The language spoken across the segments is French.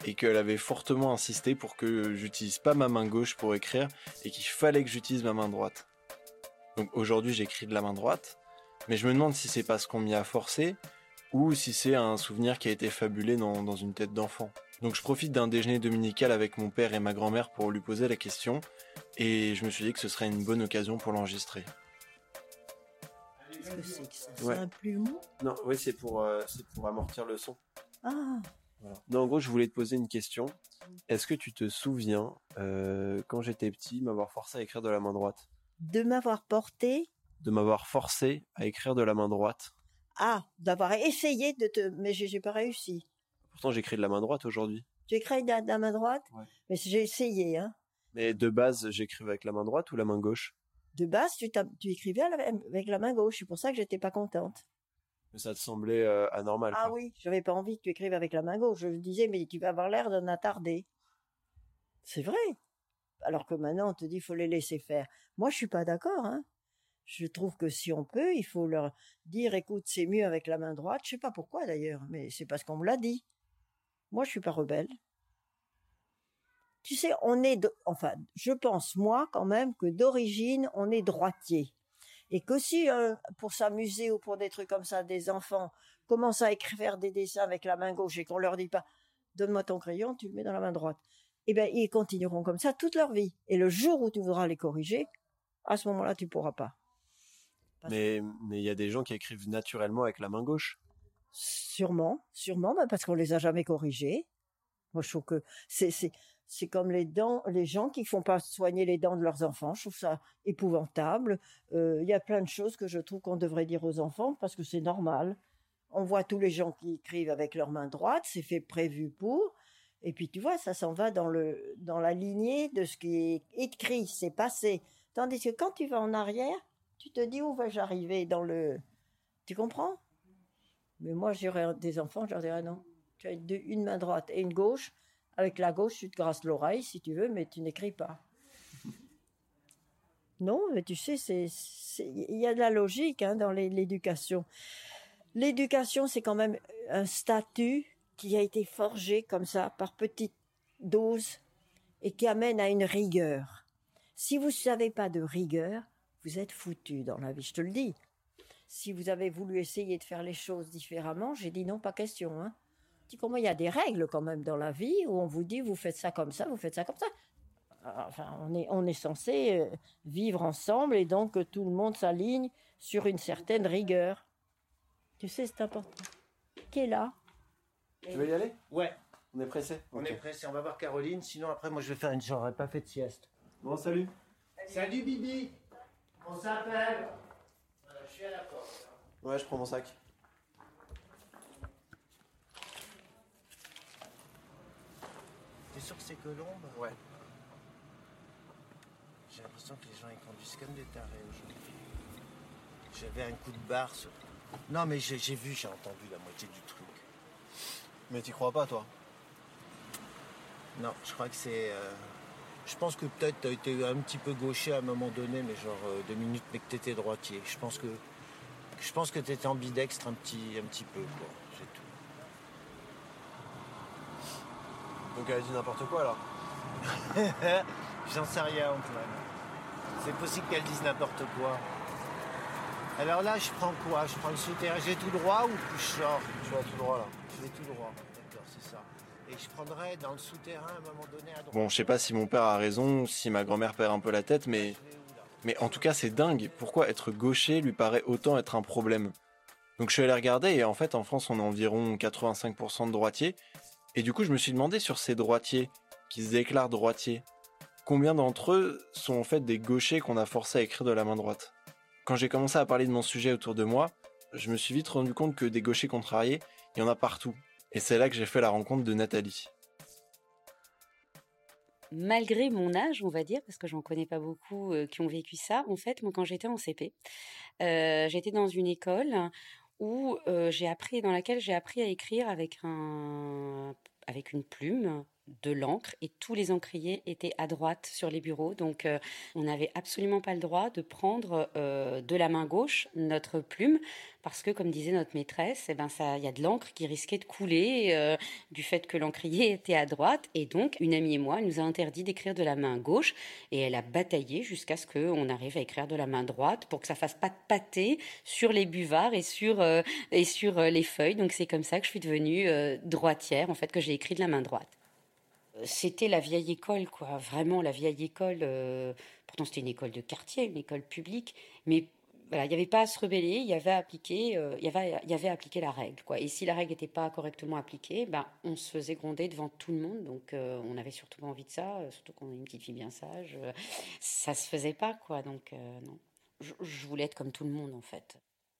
et qu'elle avait fortement insisté pour que j'utilise pas ma main gauche pour écrire et qu'il fallait que j'utilise ma main droite. Donc aujourd'hui j'écris de la main droite, mais je me demande si c'est parce qu'on m'y a forcé ou si c'est un souvenir qui a été fabulé dans une tête d'enfant. Donc je profite d'un déjeuner dominical avec mon père et ma grand-mère pour lui poser la question et je me suis dit que ce serait une bonne occasion pour l'enregistrer. Qu'est-ce que c'est que ça ? Ouais. C'est un plumeau ? Non, oui, c'est pour amortir le son. Ah, Voilà. Non, en gros, je voulais te poser une question. Est-ce que tu te souviens, quand j'étais petit, m'avoir forcé à écrire de la main droite ? de m'avoir porté. De m'avoir forcé à écrire de la main droite. Ah, d'avoir essayé de te... Mais j'ai pas réussi. Pourtant, j'écris de la main droite aujourd'hui. Tu écris de la main droite ? Ouais. Mais j'ai essayé, hein. Mais de base, j'écrivais avec la main droite ou la main gauche ? De base, tu écrivais avec la main gauche. C'est pour ça que j'étais pas contente. Mais ça te semblait anormal. Ah quoi. oui, j'avais pas envie que tu écrives avec la main gauche. Je me disais, mais tu vas avoir l'air d'un attardé. C'est vrai. Alors que maintenant, on te dit, il faut les laisser faire. Moi, je suis pas d'accord, hein. Je trouve que si on peut, il faut leur dire, écoute, c'est mieux avec la main droite. Je sais pas pourquoi d'ailleurs, mais c'est parce qu'on me l'a dit. Moi, je suis pas rebelle. Tu sais, enfin, je pense, moi, quand même, que d'origine, on est droitier. Et que si, pour s'amuser ou pour des trucs comme ça, des enfants commencent à écrire des dessins avec la main gauche et qu'on leur dit pas, donne-moi ton crayon, tu le mets dans la main droite. Eh ben, ils continueront comme ça toute leur vie. Et le jour où tu voudras les corriger, à ce moment-là, tu pourras pas. Mais il y a des gens qui écrivent naturellement avec la main gauche. Sûrement, bah, parce qu'on les a jamais corrigés. Moi, je trouve que c'est comme les gens qui font pas soigner les dents de leurs enfants. Je trouve ça épouvantable. Il y a plein de choses que je trouve qu'on devrait dire aux enfants parce que c'est normal. On voit tous les gens qui écrivent avec leur main droite, c'est fait prévu pour. Et puis tu vois, ça s'en va dans la lignée de ce qui est écrit, c'est passé. Tandis que quand tu vas en arrière, tu te dis où vais-je arriver tu comprends? Mais moi, j'aurais des enfants, je leur dirais non. Tu as une main droite et une gauche. Avec la gauche, tu te grasses l'oreille si tu veux, mais tu n'écris pas. Non, mais tu sais, il y a de la logique hein, dans l'éducation. L'éducation, c'est quand même un statut qui a été forgé comme ça, par petites doses, et qui amène à une rigueur. Si vous ne savez pas de rigueur, vous êtes foutu dans la vie, je te le dis. Si vous avez voulu essayer de faire les choses différemment, j'ai dit non, pas question. Hein. Tu comprends, il y a des règles quand même dans la vie où on vous dit vous faites ça comme ça, vous faites ça comme ça. Enfin, on est censé vivre ensemble et donc tout le monde s'aligne sur une certaine rigueur. Tu sais, c'est important. Qui est là? Tu veux y aller? Ouais. On est pressé? On est pressé, on va voir Caroline, sinon après moi je vais faire j'aurais pas fait de sieste. Bon, salut. Salut Bibi. On s'appelle. Voilà, je suis à la porte. Ouais, je prends mon sac. T'es sûr que c'est Colombe? Ouais. J'ai l'impression que les gens ils conduisent comme des tarés aujourd'hui. J'avais un coup de barre sur... Non mais j'ai entendu la moitié du truc. Mais t'y crois pas, toi? Non, je crois que c'est... Je pense que peut-être t'as été un petit peu gaucher à un moment donné, mais genre 2 minutes, mais que t'étais droitier. Je pense que t'étais ambidextre un petit peu, quoi. C'est tout. Donc elle a dit n'importe quoi, alors? J'en sais rien, Antoine. C'est possible qu'elle dise n'importe quoi. Alors là, je prends quoi? Je prends le souterrain. J'ai tout droit ou je sors? Tu vas tout droit, là. Je vais tout droit. D'accord, c'est ça. Et je prendrai dans le souterrain à un moment donné à droite. Bon, je sais pas si mon père a raison, si ma grand-mère perd un peu la tête, mais... Je vais où, là? Mais en tout cas, c'est dingue. Pourquoi être gaucher lui paraît autant être un problème? Donc je suis allé regarder et en fait, en France, on a environ 85% de droitiers. Et du coup, je me suis demandé sur ces droitiers qui se déclarent droitiers, combien d'entre eux sont en fait des gauchers qu'on a forcés à écrire de la main droite? Quand j'ai commencé à parler de mon sujet autour de moi, je me suis vite rendu compte que des gauchers contrariés, il y en a partout. Et c'est là que j'ai fait la rencontre de Nathalie. Malgré mon âge, on va dire, parce que j'en connais pas beaucoup qui ont vécu ça, en fait, moi quand j'étais en CP, j'étais dans une école où dans laquelle j'ai appris à écrire avec une plume de l'encre et tous les encriers étaient à droite sur les bureaux. Donc, on n'avait absolument pas le droit de prendre de la main gauche notre plume parce que, comme disait notre maîtresse, il y a de l'encre qui risquait de couler du fait que l'encrier était à droite. Et donc, une amie et moi, elle nous a interdit d'écrire de la main gauche et elle a bataillé jusqu'à ce qu'on arrive à écrire de la main droite pour que ça fasse pas de pâté sur les buvards et sur les feuilles. Donc, c'est comme ça que je suis devenue droitière, en fait, que j'ai écrit de la main droite. C'était la vieille école, quoi. Vraiment la vieille école. Pourtant, c'était une école de quartier, une école publique. Mais voilà, il n'y avait pas à se rebeller, il y avait à appliquer, il y avait à appliquer la règle, quoi. Et si la règle n'était pas correctement appliquée, on se faisait gronder devant tout le monde. Donc, on n'avait surtout pas envie de ça, surtout qu'on est une petite fille bien sage. Ça se faisait pas, quoi. Donc, non. Je voulais être comme tout le monde, en fait.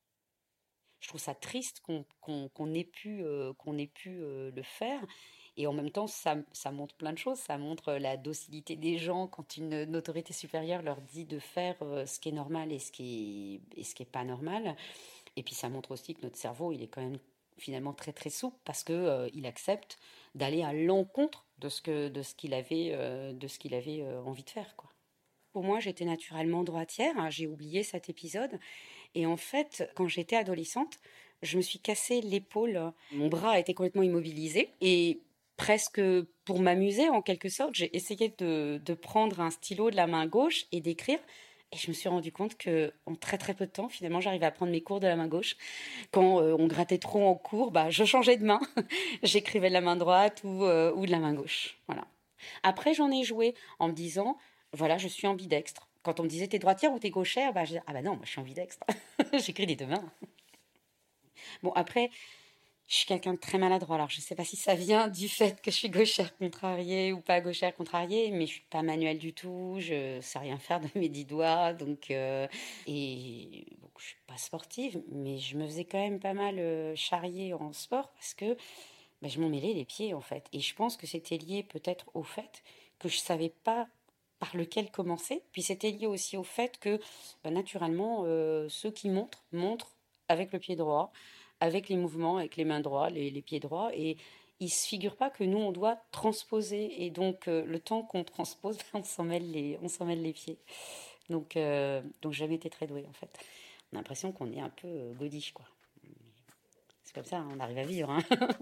Je trouve ça triste qu'on ait pu le faire. Et en même temps, ça montre plein de choses. Ça montre la docilité des gens quand une autorité supérieure leur dit de faire ce qui est normal et ce qui est pas normal. Et puis ça montre aussi que notre cerveau, il est quand même finalement très très souple parce que il accepte d'aller à l'encontre de ce qu'il avait envie de faire, quoi. Pour moi, j'étais naturellement droitière, hein. J'ai oublié cet épisode. Et en fait, quand j'étais adolescente, je me suis cassé l'épaule. Mon bras a été complètement immobilisé. Et presque pour m'amuser, en quelque sorte, j'ai essayé de prendre un stylo de la main gauche et d'écrire. Et je me suis rendu compte qu'en très très peu de temps, finalement, j'arrivais à prendre mes cours de la main gauche. Quand on grattait trop en cours, je changeais de main. J'écrivais de la main droite ou de la main gauche. Voilà. Après, j'en ai joué en me disant, voilà, je suis ambidextre. Quand on me disait, t'es droitière ou t'es gauchère, je disais, non, moi je suis ambidextre. J'écris des deux mains. Bon, après, je suis quelqu'un de très maladroit. Alors, je ne sais pas si ça vient du fait que je suis gauchère contrariée ou pas gauchère contrariée, mais je ne suis pas manuelle du tout. Je ne sais rien faire de mes 10 doigts. Donc, et bon, je ne suis pas sportive, mais je me faisais quand même pas mal charrier en sport parce que je m'en mêlais les pieds, en fait. Et je pense que c'était lié peut-être au fait que je ne savais pas par lequel commencer. Puis c'était lié aussi au fait que, naturellement, ceux qui montrent avec le pied droit, avec les mouvements, avec les mains droits, les pieds droits. Et ils ne se figurent pas que nous, on doit transposer. Et donc, le temps qu'on transpose, on s'en mêle les pieds. Donc, j'ai jamais été très douée, en fait. On a l'impression qu'on est un peu godiche, quoi. C'est comme ça, on arrive à vivre, hein.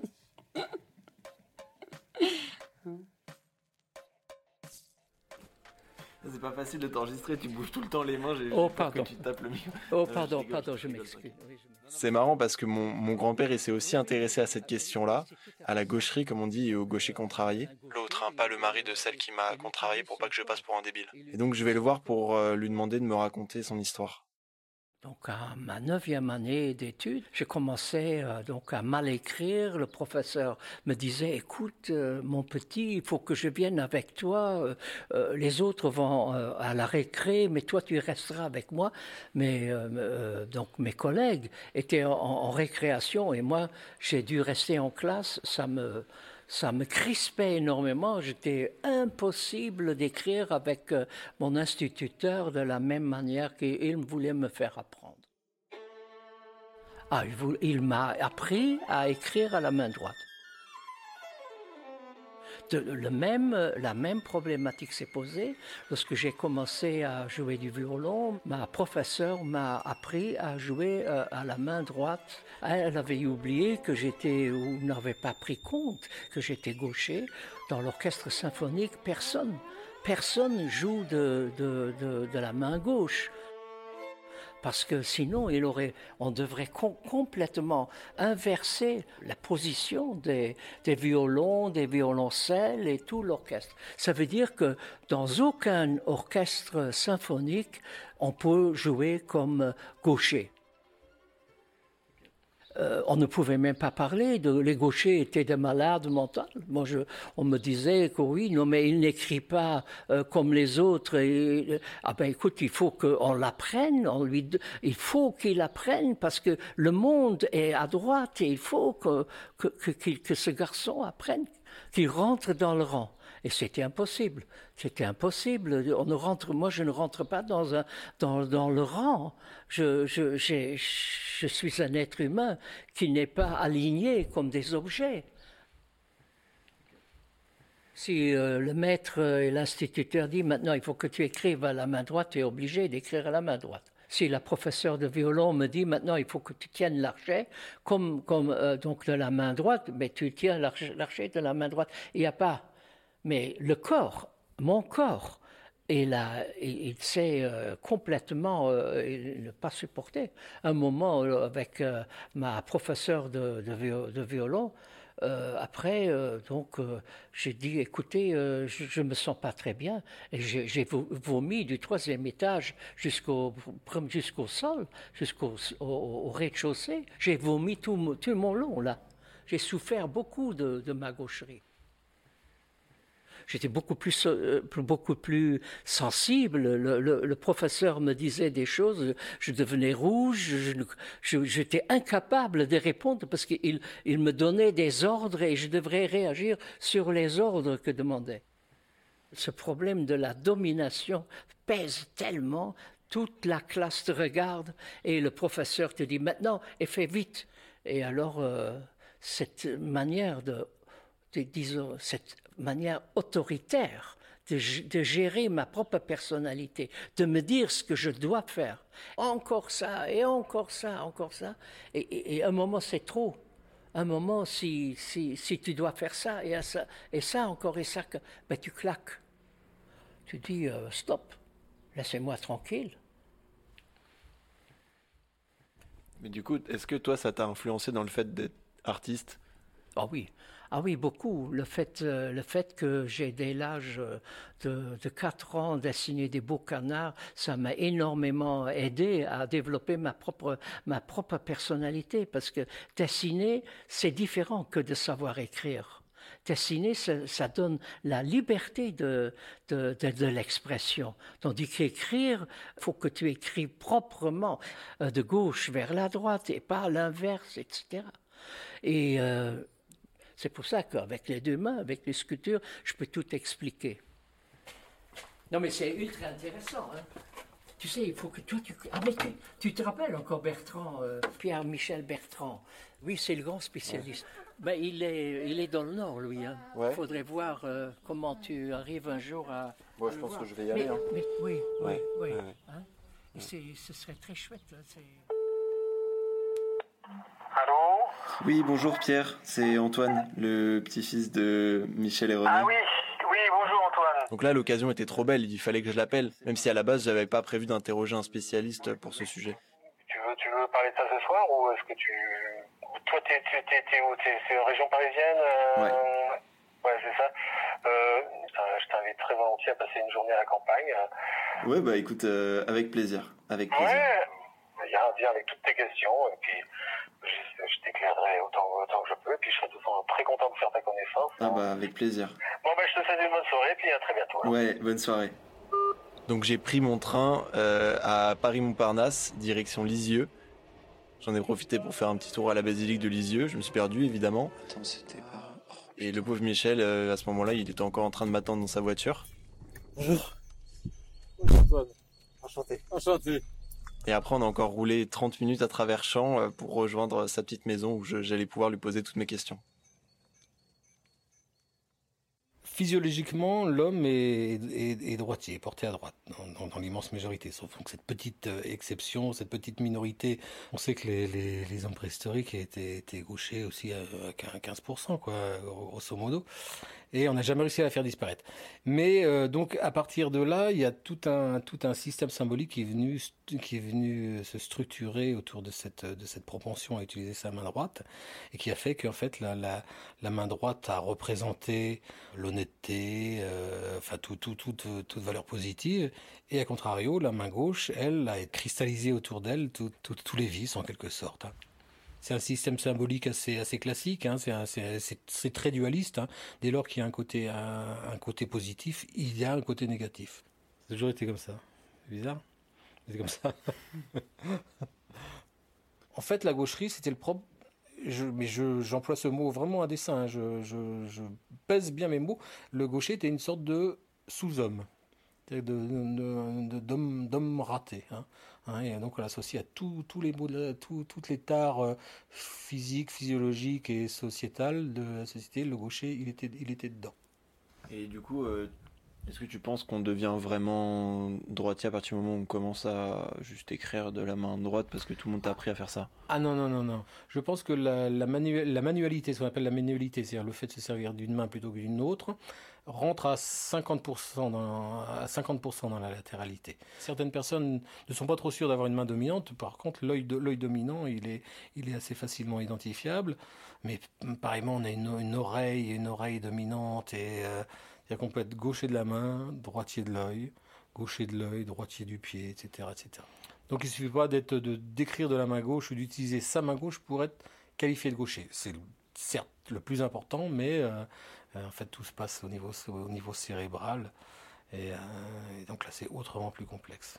C'est pas facile de t'enregistrer, tu bouges tout le temps les mains, j'ai peur que tu tapes le micro. Oh, pardon, je m'excuse. C'est marrant parce que mon grand-père il s'est aussi intéressé à cette question-là, à la gaucherie comme on dit et au gaucher contrarié. L'autre, pas le mari de celle qui m'a contrarié pour pas que je passe pour un débile. Et donc je vais le voir pour lui demander de me raconter son histoire. Donc à ma 9e année d'études, j'ai commencé donc à mal écrire. Le professeur me disait, écoute mon petit, il faut que je vienne avec toi. Les autres vont à la récré, mais toi tu resteras avec moi. Mais donc mes collègues étaient en récréation et moi j'ai dû rester en classe. Ça me crispait énormément. J'étais impossible d'écrire avec mon instituteur de la même manière qu'il voulait me faire apprendre. Il m'a appris à écrire à la main droite. La même problématique s'est posée lorsque j'ai commencé à jouer du violon. Ma professeure m'a appris à jouer à la main droite. Elle avait oublié que ou n'avait pas pris compte que j'étais gaucher. Dans l'orchestre symphonique, personne joue de la main gauche. Parce que sinon, on devrait complètement inverser la position des violons, des violoncelles et tout l'orchestre. Ça veut dire que dans aucun orchestre symphonique, on peut jouer comme gaucher. On ne pouvait même pas parler les gauchers étaient des malades mentaux. Moi, on me disait que oui, non, mais il n'écrit pas comme les autres. Écoute, il faut qu'on l'apprenne. Il faut qu'il apprenne parce que le monde est à droite et il faut que ce garçon apprenne, qu'il rentre dans le rang. Et c'était impossible. Moi, je ne rentre pas dans le rang. Je suis un être humain qui n'est pas aligné comme des objets. Si le maître et l'instituteur dit maintenant il faut que tu écrives à la main droite, tu es obligé d'écrire à la main droite. Si la professeure de violon me dit maintenant il faut que tu tiennes l'archet comme donc de la main droite, mais tu tiens l'archet de la main droite. Il n'y a pas. Mais le corps, mon corps, il s'est complètement ne pas supporté. Un moment avec ma professeure de violon. Après, j'ai dit, écoutez, je ne me sens pas très bien. Et j'ai vomi du 3e étage jusqu'au sol, au rez-de-chaussée. J'ai vomi tout mon long, là. J'ai souffert beaucoup de ma gaucherie. J'étais beaucoup plus sensible. Le professeur me disait des choses, je devenais rouge, j'étais incapable de répondre parce qu'il me donnait des ordres et je devrais réagir sur les ordres que demandait. Ce problème de la domination pèse tellement, toute la classe te regarde et le professeur te dit maintenant et fais vite. Et alors cette manière cette manière autoritaire de gérer ma propre personnalité, de me dire ce que je dois faire. Encore ça, et encore ça, encore ça. Et un moment, c'est trop. Un moment, si tu dois faire ça, et ça encore, et ça, ben, tu claques. Tu dis, stop, laissez-moi tranquille. Mais du coup, est-ce que toi, ça t'a influencé dans le fait d'être artiste ? Ah oui, beaucoup. Le fait que j'ai dès l'âge de 4 ans dessiné des beaux canards, ça m'a énormément aidé à développer ma propre personnalité. Parce que dessiner, c'est différent que de savoir écrire. Dessiner, ça donne la liberté de l'expression. Tandis qu'écrire, il faut que tu écris proprement, de gauche vers la droite et pas l'inverse, etc. Et c'est pour ça qu'avec les 2 mains, avec les sculptures, je peux tout expliquer. Non, mais c'est ultra intéressant. Hein. Tu sais, il faut que toi, tu te rappelles encore Bertrand, Pierre-Michel Bertrand. Oui, c'est le grand spécialiste. Ouais. Ben, il est dans le Nord, lui. Hein. Ouais. Il faudrait voir comment tu arrives un jour à... Moi, je pense que je vais y aller. Mais, oui. Ouais. Hein. Ce serait très chouette. Allô ? Oui, bonjour Pierre, c'est Antoine, le petit-fils de Michel et René. Ah oui, bonjour Antoine. Donc là, l'occasion était trop belle, il fallait que je l'appelle, même si à la base, j'avais pas prévu d'interroger un spécialiste pour ce sujet. Tu veux parler de ça ce soir ou est-ce que Toi, t'es où ? C'est région parisienne Ouais, c'est ça. Je t'invite très volontiers à passer une journée à la campagne. Ouais, bah écoute, avec plaisir. Ouais, viens avec toutes tes questions et puis... Je t'éclairerai autant que je peux, et puis je serai de toute façon très content de faire ta connaissance. Ah bah avec plaisir. Bon bah je te souhaite une bonne soirée, puis à très bientôt. Alors. Ouais, bonne soirée. Donc j'ai pris mon train à Paris-Montparnasse, direction Lisieux. J'en ai profité pour faire un petit tour à la basilique de Lisieux, je me suis perdu évidemment. Attends, c'était pas... Et le pauvre Michel, à ce moment-là, il était encore en train de m'attendre dans sa voiture. Bonjour. Bonjour Antoine. Enchanté. Et après, on a encore roulé 30 minutes à travers champs pour rejoindre sa petite maison où j'allais pouvoir lui poser toutes mes questions. Physiologiquement, l'homme est droitier, porté à droite, dans l'immense majorité. Sauf donc cette petite exception, cette petite minorité. On sait que les hommes préhistoriques étaient gauchers aussi à 15%, quoi, grosso modo. Et on n'a jamais réussi à la faire disparaître. Mais donc à partir de là, il y a tout un système symbolique qui est venu se structurer autour de cette propension à utiliser sa main droite et qui a fait qu'en fait la main droite a représenté l'honnêteté, enfin toute valeur positive, et à contrario la main gauche, elle, a cristallisé autour d'elle tous les vices en quelque sorte. C'est un système symbolique assez classique, hein. C'est très dualiste. Hein. Dès lors qu'il y a un côté positif, il y a un côté négatif. Ça a toujours été comme ça. C'est bizarre. C'est comme ça. En fait, la gaucherie, c'était le propre. J'emploie ce mot vraiment à dessein. Hein. Je pèse bien mes mots. Le gaucher était une sorte de sous-homme, d'homme raté. Hein. Et donc on l'associe à tous les mots, toutes les tares physiques, physiologiques et sociétales de la société. Le gaucher, il était dedans. Et du coup, est-ce que tu penses qu'on devient vraiment droitier à partir du moment où on commence à juste écrire de la main droite parce que tout le monde t'a appris à faire ça? Ah non. Je pense que la manualité, ce qu'on appelle la manualité, c'est-à-dire le fait de se servir d'une main plutôt que d'une autre, rentre à 50% dans la latéralité. Certaines personnes ne sont pas trop sûres d'avoir une main dominante. Par contre, l'œil dominant, il est assez facilement identifiable. Mais pareillement, on a une oreille dominante et c'est-à-dire qu'on peut être gaucher de la main, droitier de l'œil, gaucher de l'œil, droitier du pied, etc., etc. Donc il ne suffit pas d'écrire de la main gauche ou d'utiliser sa main gauche pour être qualifié de gaucher. C'est certes le plus important, mais en fait tout se passe au niveau cérébral. Et donc là c'est autrement plus complexe.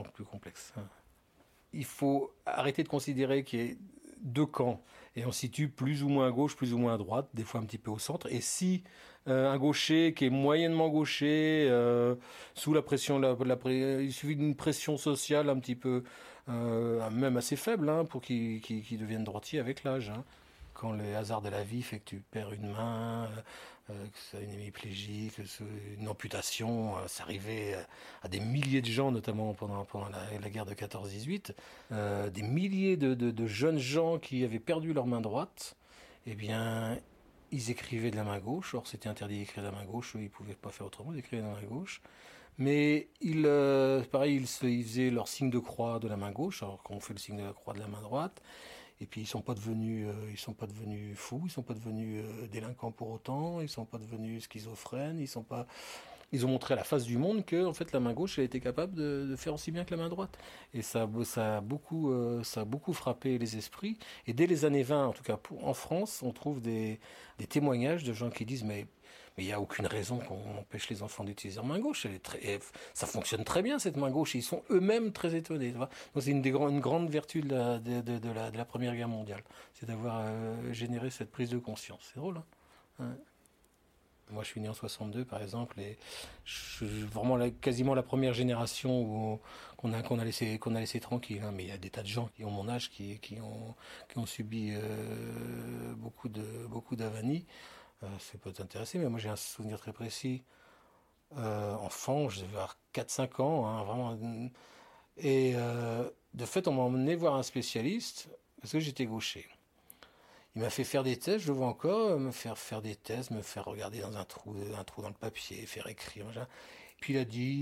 Il faut arrêter de considérer qu'il y ait deux camps. Et on situe plus ou moins à gauche, plus ou moins à droite, des fois un petit peu au centre. Et si un gaucher qui est moyennement gaucher, sous la pression, il suffit d'une pression sociale un petit peu, même assez faible, pour qu'il devienne droitier avec l'âge. Quand les hasards de la vie fait que tu perds une main, que ça a une hémiplégie, que c'est une amputation, ça arrivait à des milliers de gens, notamment pendant la guerre de 14-18, des milliers de jeunes gens qui avaient perdu leur main droite, eh bien, ils écrivaient de la main gauche. Or, c'était interdit d'écrire de la main gauche, ils ne pouvaient pas faire autrement, d'écrire de la main gauche. Mais ils faisaient leur signe de croix de la main gauche, alors qu'on fait le signe de la croix de la main droite. Et puis ils sont pas devenus fous, ils sont pas devenus délinquants pour autant, ils sont pas devenus schizophrènes, ils ont montré à la face du monde que en fait la main gauche elle était capable de faire aussi bien que la main droite. Et ça a beaucoup frappé les esprits. Et dès les années 20, en tout cas en France, on trouve des témoignages de gens qui disent mais il n'y a aucune raison qu'on empêche les enfants d'utiliser leur main gauche. Ça fonctionne très bien, cette main gauche. Ils sont eux-mêmes très étonnés. Donc, c'est une grande vertu de la Première Guerre mondiale. C'est d'avoir généré cette prise de conscience. C'est drôle, hein. Moi, je suis né en 62, par exemple, et je suis vraiment quasiment la première génération qu'on a laissé tranquille. Mais il y a des tas de gens qui ont mon âge qui ont subi beaucoup d'avanies. Ça peut t'intéresser, mais moi j'ai un souvenir très précis. Enfant, je devais avoir 4-5 ans, vraiment. Et de fait, on m'a emmené voir un spécialiste parce que j'étais gaucher. Il m'a fait faire des tests, je le vois encore, me faire des tests, me faire regarder dans un trou dans le papier, faire écrire. Machin. Puis il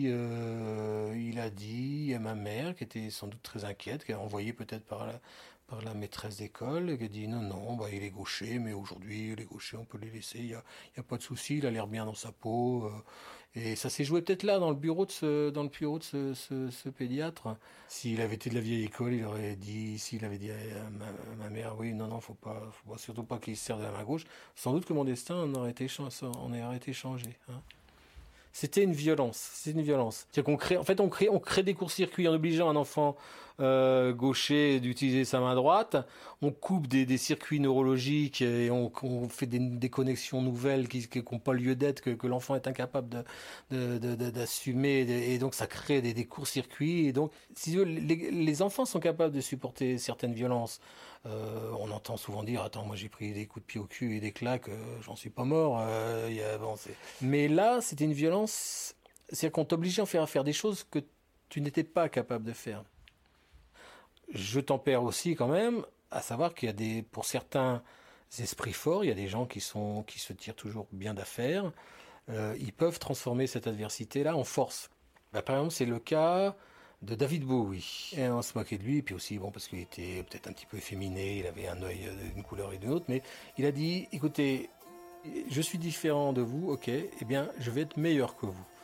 a dit à ma mère, qui était sans doute très inquiète, qui a envoyé peut-être par la maîtresse d'école, qui a dit non, il est gaucher, mais aujourd'hui les gauchers on peut les laisser, il y a pas de souci, il a l'air bien dans sa peau. Et ça s'est joué peut-être là dans le bureau de ce pédiatre. S'il avait été de la vieille école, s'il avait dit à ma mère oui, non, faut pas surtout pas qu'il se serve de la main gauche, sans doute que mon destin en aurait été changé. C'était une violence. C'est-à-dire on crée des courts-circuits en obligeant un enfant gaucher d'utiliser sa main droite. On coupe des circuits neurologiques et on fait des connexions nouvelles qui n'ont pas lieu d'être, que l'enfant est incapable d'assumer. Et donc ça crée des courts-circuits. Et donc, si les enfants sont capables de supporter certaines violences. On entend souvent dire attends, moi j'ai pris des coups de pied au cul et des claques, j'en suis pas mort. Mais là c'était une violence, c'est-à-dire qu'on t'obligeait à faire des choses que tu n'étais pas capable de faire. Je tempère aussi quand même à savoir qu'il y a pour certains esprits forts, il y a des gens qui se tirent toujours bien d'affaire, ils peuvent transformer cette adversité là en force. Par exemple c'est le cas de David Bowie. Et on se moquait de lui, et puis aussi, parce qu'il était peut-être un petit peu efféminé, il avait un œil d'une couleur et d'une autre, mais il a dit, écoutez, je suis différent de vous, ok, eh bien, je vais être meilleur que vous.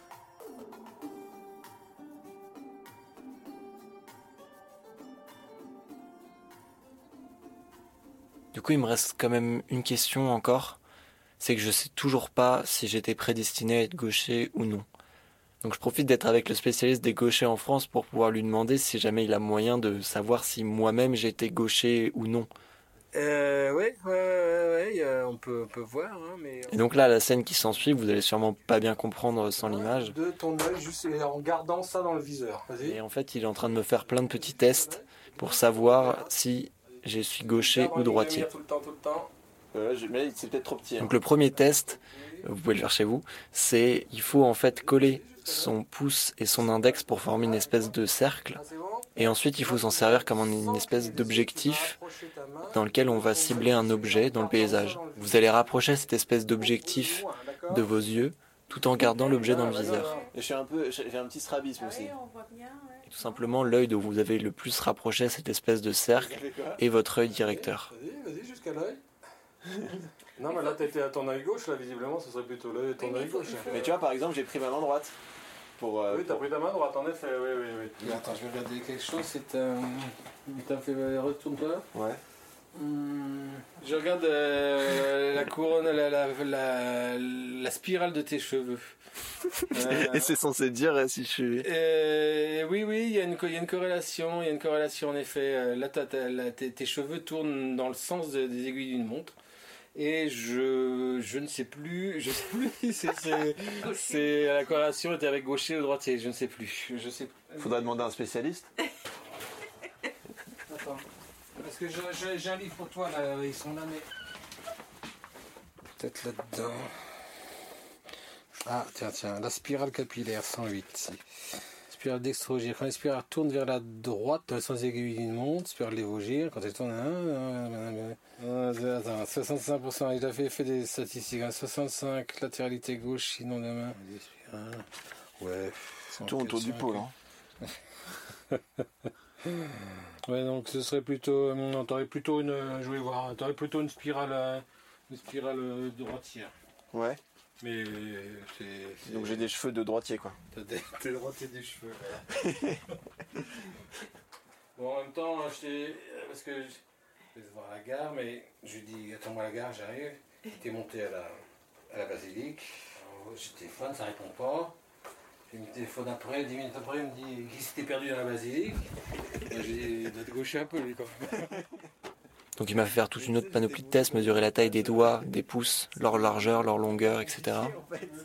Du coup, il me reste quand même une question encore, c'est que je sais toujours pas si j'étais prédestiné à être gaucher ou non. Donc je profite d'être avec le spécialiste des gauchers en France pour pouvoir lui demander si jamais il a moyen de savoir si moi-même j'étais gaucher ou non. Ouais, on peut voir. Mais... Et donc là, la scène qui s'ensuit, vous allez sûrement pas bien comprendre sans l'image. De ton œil, juste en gardant ça dans le viseur. Vas-y. Et en fait, il est en train de me faire plein de petits tests pour savoir si je suis gaucher ou droitier. Tout le temps. Mais c'est peut-être trop petit. Donc le premier test, vous pouvez le faire chez vous, c'est il faut en fait coller son pouce et son index pour former une espèce de cercle. Et ensuite, il faut s'en servir comme une espèce d'objectif dans lequel on va cibler un objet dans le paysage. Vous allez rapprocher cette espèce d'objectif de vos yeux tout en gardant l'objet dans le viseur. Et j'ai un petit strabisme aussi. Et tout simplement, l'œil dont vous avez le plus rapproché cette espèce de cercle est votre œil directeur. Vas-y, jusqu'à l'œil. Non, mais là, t'étais à ton œil gauche, là, visiblement, ce serait plutôt l'œil ton œil gauche. Mais tu vois, par exemple, j'ai pris ma main droite. Oui, t'as pris ta main droite, en effet, oui. Mais attends, je vais regarder quelque chose, t'as fait retourne-toi. Ouais. Je regarde la couronne, la spirale de tes cheveux. Et c'est censé dire si je suis... Oui, il y a une corrélation, en effet. Là, tes cheveux tournent dans le sens des aiguilles d'une montre. Et je ne sais plus, c'est la corrélation était avec gaucher ou droitier, je ne sais plus. Faudrait demander à un spécialiste. Attends, parce que j'ai un livre pour toi là, ils sont là, mais peut-être là-dedans. Ah tiens, la spirale capillaire 108. Spirale dextrogire. Quand la spirale tourne vers la droite, dans le sens aiguille d'une montre, spirale lévogire, quand elle tourne attends, 65%, il a fait des statistiques, 65, latéralité gauche, sinon de main. Ouais. C'est tout autour du pôle, hein. Ouais, donc ce serait plutôt, non, t'aurais plutôt une spirale droitière. Ouais. Mais donc j'ai des cheveux de droitier, quoi. T'es droitier des cheveux. Bon, en même temps, parce que je vais voir à la gare, mais je lui dis attends-moi à la gare, j'arrive. J'étais monté à la basilique. Je téléphone, ça répond pas. Il me téléphone après, 10 minutes après, il me dit qu'il s'était perdu dans la basilique. J'ai dit il doit te gaucher un peu lui quand même. Donc il m'a fait faire toute une autre panoplie de tests, mesurer la taille des doigts, des pouces, leur largeur, leur longueur, etc. Ça a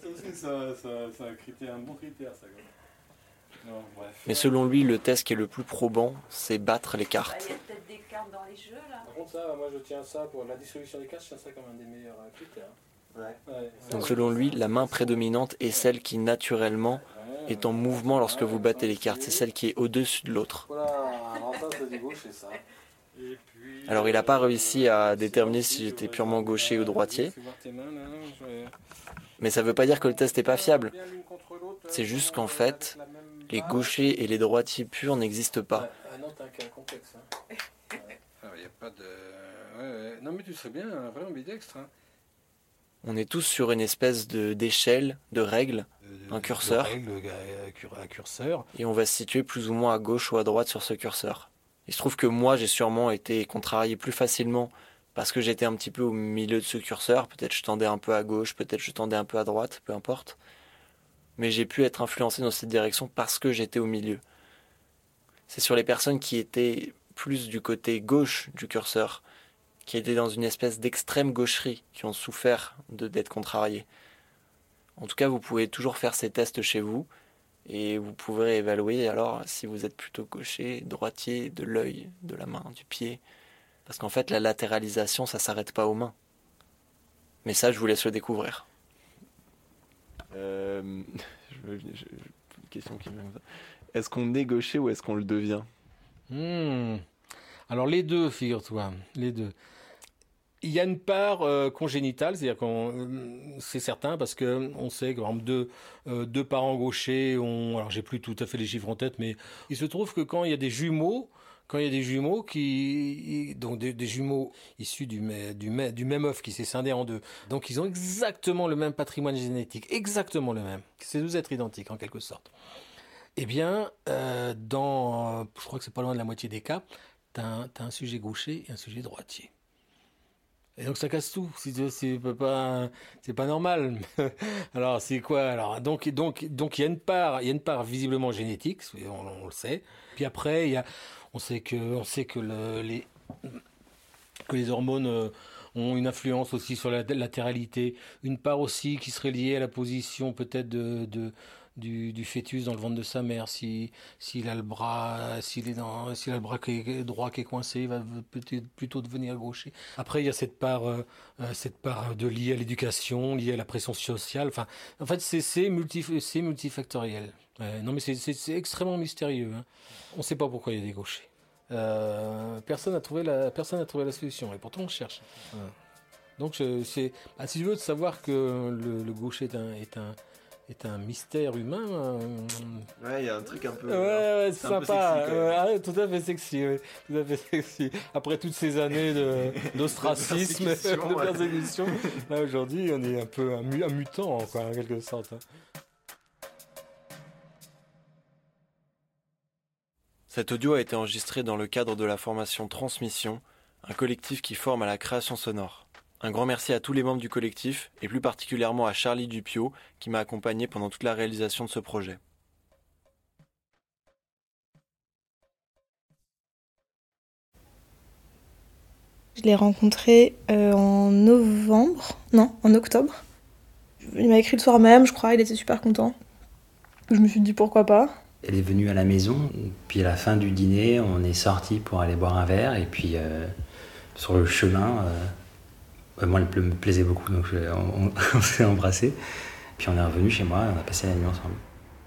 un bon critère, ça. Non, bref. Mais selon lui, le test qui est le plus probant, c'est battre les cartes. Il y a peut-être des cartes dans les jeux là. Par contre, ça, moi je tiens ça pour la distribution des cartes, je tiens ça comme un des meilleurs critères. Ouais. Donc selon lui, la main prédominante est celle qui naturellement est en mouvement lorsque vous battez les cartes. C'est celle qui est au-dessus de l'autre. Voilà, l'avantage c'est du gauche, c'est ça. Alors il n'a pas réussi à déterminer si j'étais purement gaucher ou droitier. Mais ça ne veut pas dire que le test n'est pas fiable. C'est juste qu'en fait, les gauchers et les droitiers purs n'existent pas. Ah non, t'as un cas complexe. Il n'y a pas de... Non mais tu serais bien un vrai ambidextre. On est tous sur une espèce d'échelle, de règles, un curseur. Un curseur. Et on va se situer plus ou moins à gauche ou à droite sur ce curseur. Il se trouve que moi, j'ai sûrement été contrarié plus facilement parce que j'étais un petit peu au milieu de ce curseur. Peut-être je tendais un peu à gauche, peut-être je tendais un peu à droite, peu importe. Mais j'ai pu être influencé dans cette direction parce que j'étais au milieu. C'est sur les personnes qui étaient plus du côté gauche du curseur, qui étaient dans une espèce d'extrême gaucherie, qui ont souffert d'être contrariés. En tout cas, vous pouvez toujours faire ces tests chez vous. Et vous pourrez évaluer alors si vous êtes plutôt gaucher, droitier, de l'œil, de la main, du pied. Parce qu'en fait, la latéralisation, ça ne s'arrête pas aux mains. Mais ça, je vous laisse le découvrir. Une question qui m'aime. Est-ce qu'on est gaucher ou est-ce qu'on le devient ? Alors les deux, figure-toi, les deux. Il y a une part congénitale, c'est-à-dire c'est certain parce que on sait que par exemple, deux parents gauchers ont, alors j'ai plus tout à fait les chiffres en tête, mais il se trouve que quand il y a des jumeaux qui donc des jumeaux issus du même œuf qui s'est scindé en deux, donc ils ont exactement le même patrimoine génétique, exactement le même. Ces deux êtres identiques en quelque sorte. Eh bien, je crois que c'est pas loin de la moitié des cas, t'as un sujet gaucher et un sujet droitier. Et donc ça casse tout. C'est pas normal. Alors c'est quoi ? Alors donc il y a une part visiblement génétique, on le sait. Puis après on sait que les hormones ont une influence aussi sur la latéralité. Une part aussi qui serait liée à la position peut-être du fœtus dans le ventre de sa mère. S'il a le bras, s'il a le bras qui est droit qui est coincé, il va peut-être plutôt devenir gaucher. Après, il y a cette part de liée à l'éducation, liée à la pression sociale. Enfin, en fait, c'est multifactoriel. Non, mais c'est extrêmement mystérieux. Hein. On ne sait pas pourquoi il y a des gauchers. Personne n'a trouvé la solution, et pourtant on cherche. Voilà. Donc, si tu veux savoir que le gaucher est un mystère humain. Ouais, il y a un truc un peu. Ouais, c'est sympa. Sexy, tout à fait sexy. Ouais. Tout à fait sexy. Après toutes ces années d'ostracisme, de persécution, là aujourd'hui, on est un peu un mutant, quoi, en quelque sorte. Cet audio a été enregistré dans le cadre de la formation Transmission, un collectif qui forme à la création sonore. Un grand merci à tous les membres du collectif, et plus particulièrement à Charlie Dupiot, qui m'a accompagné pendant toute la réalisation de ce projet. Je l'ai rencontré en octobre. Il m'a écrit le soir même, je crois, il était super content. Je me suis dit pourquoi pas. Elle est venue à la maison, puis à la fin du dîner, on est sortis pour aller boire un verre, et puis sur le chemin, moi elle me plaisait beaucoup, donc on s'est embrassés. Puis on est revenu chez moi, on a passé la nuit ensemble.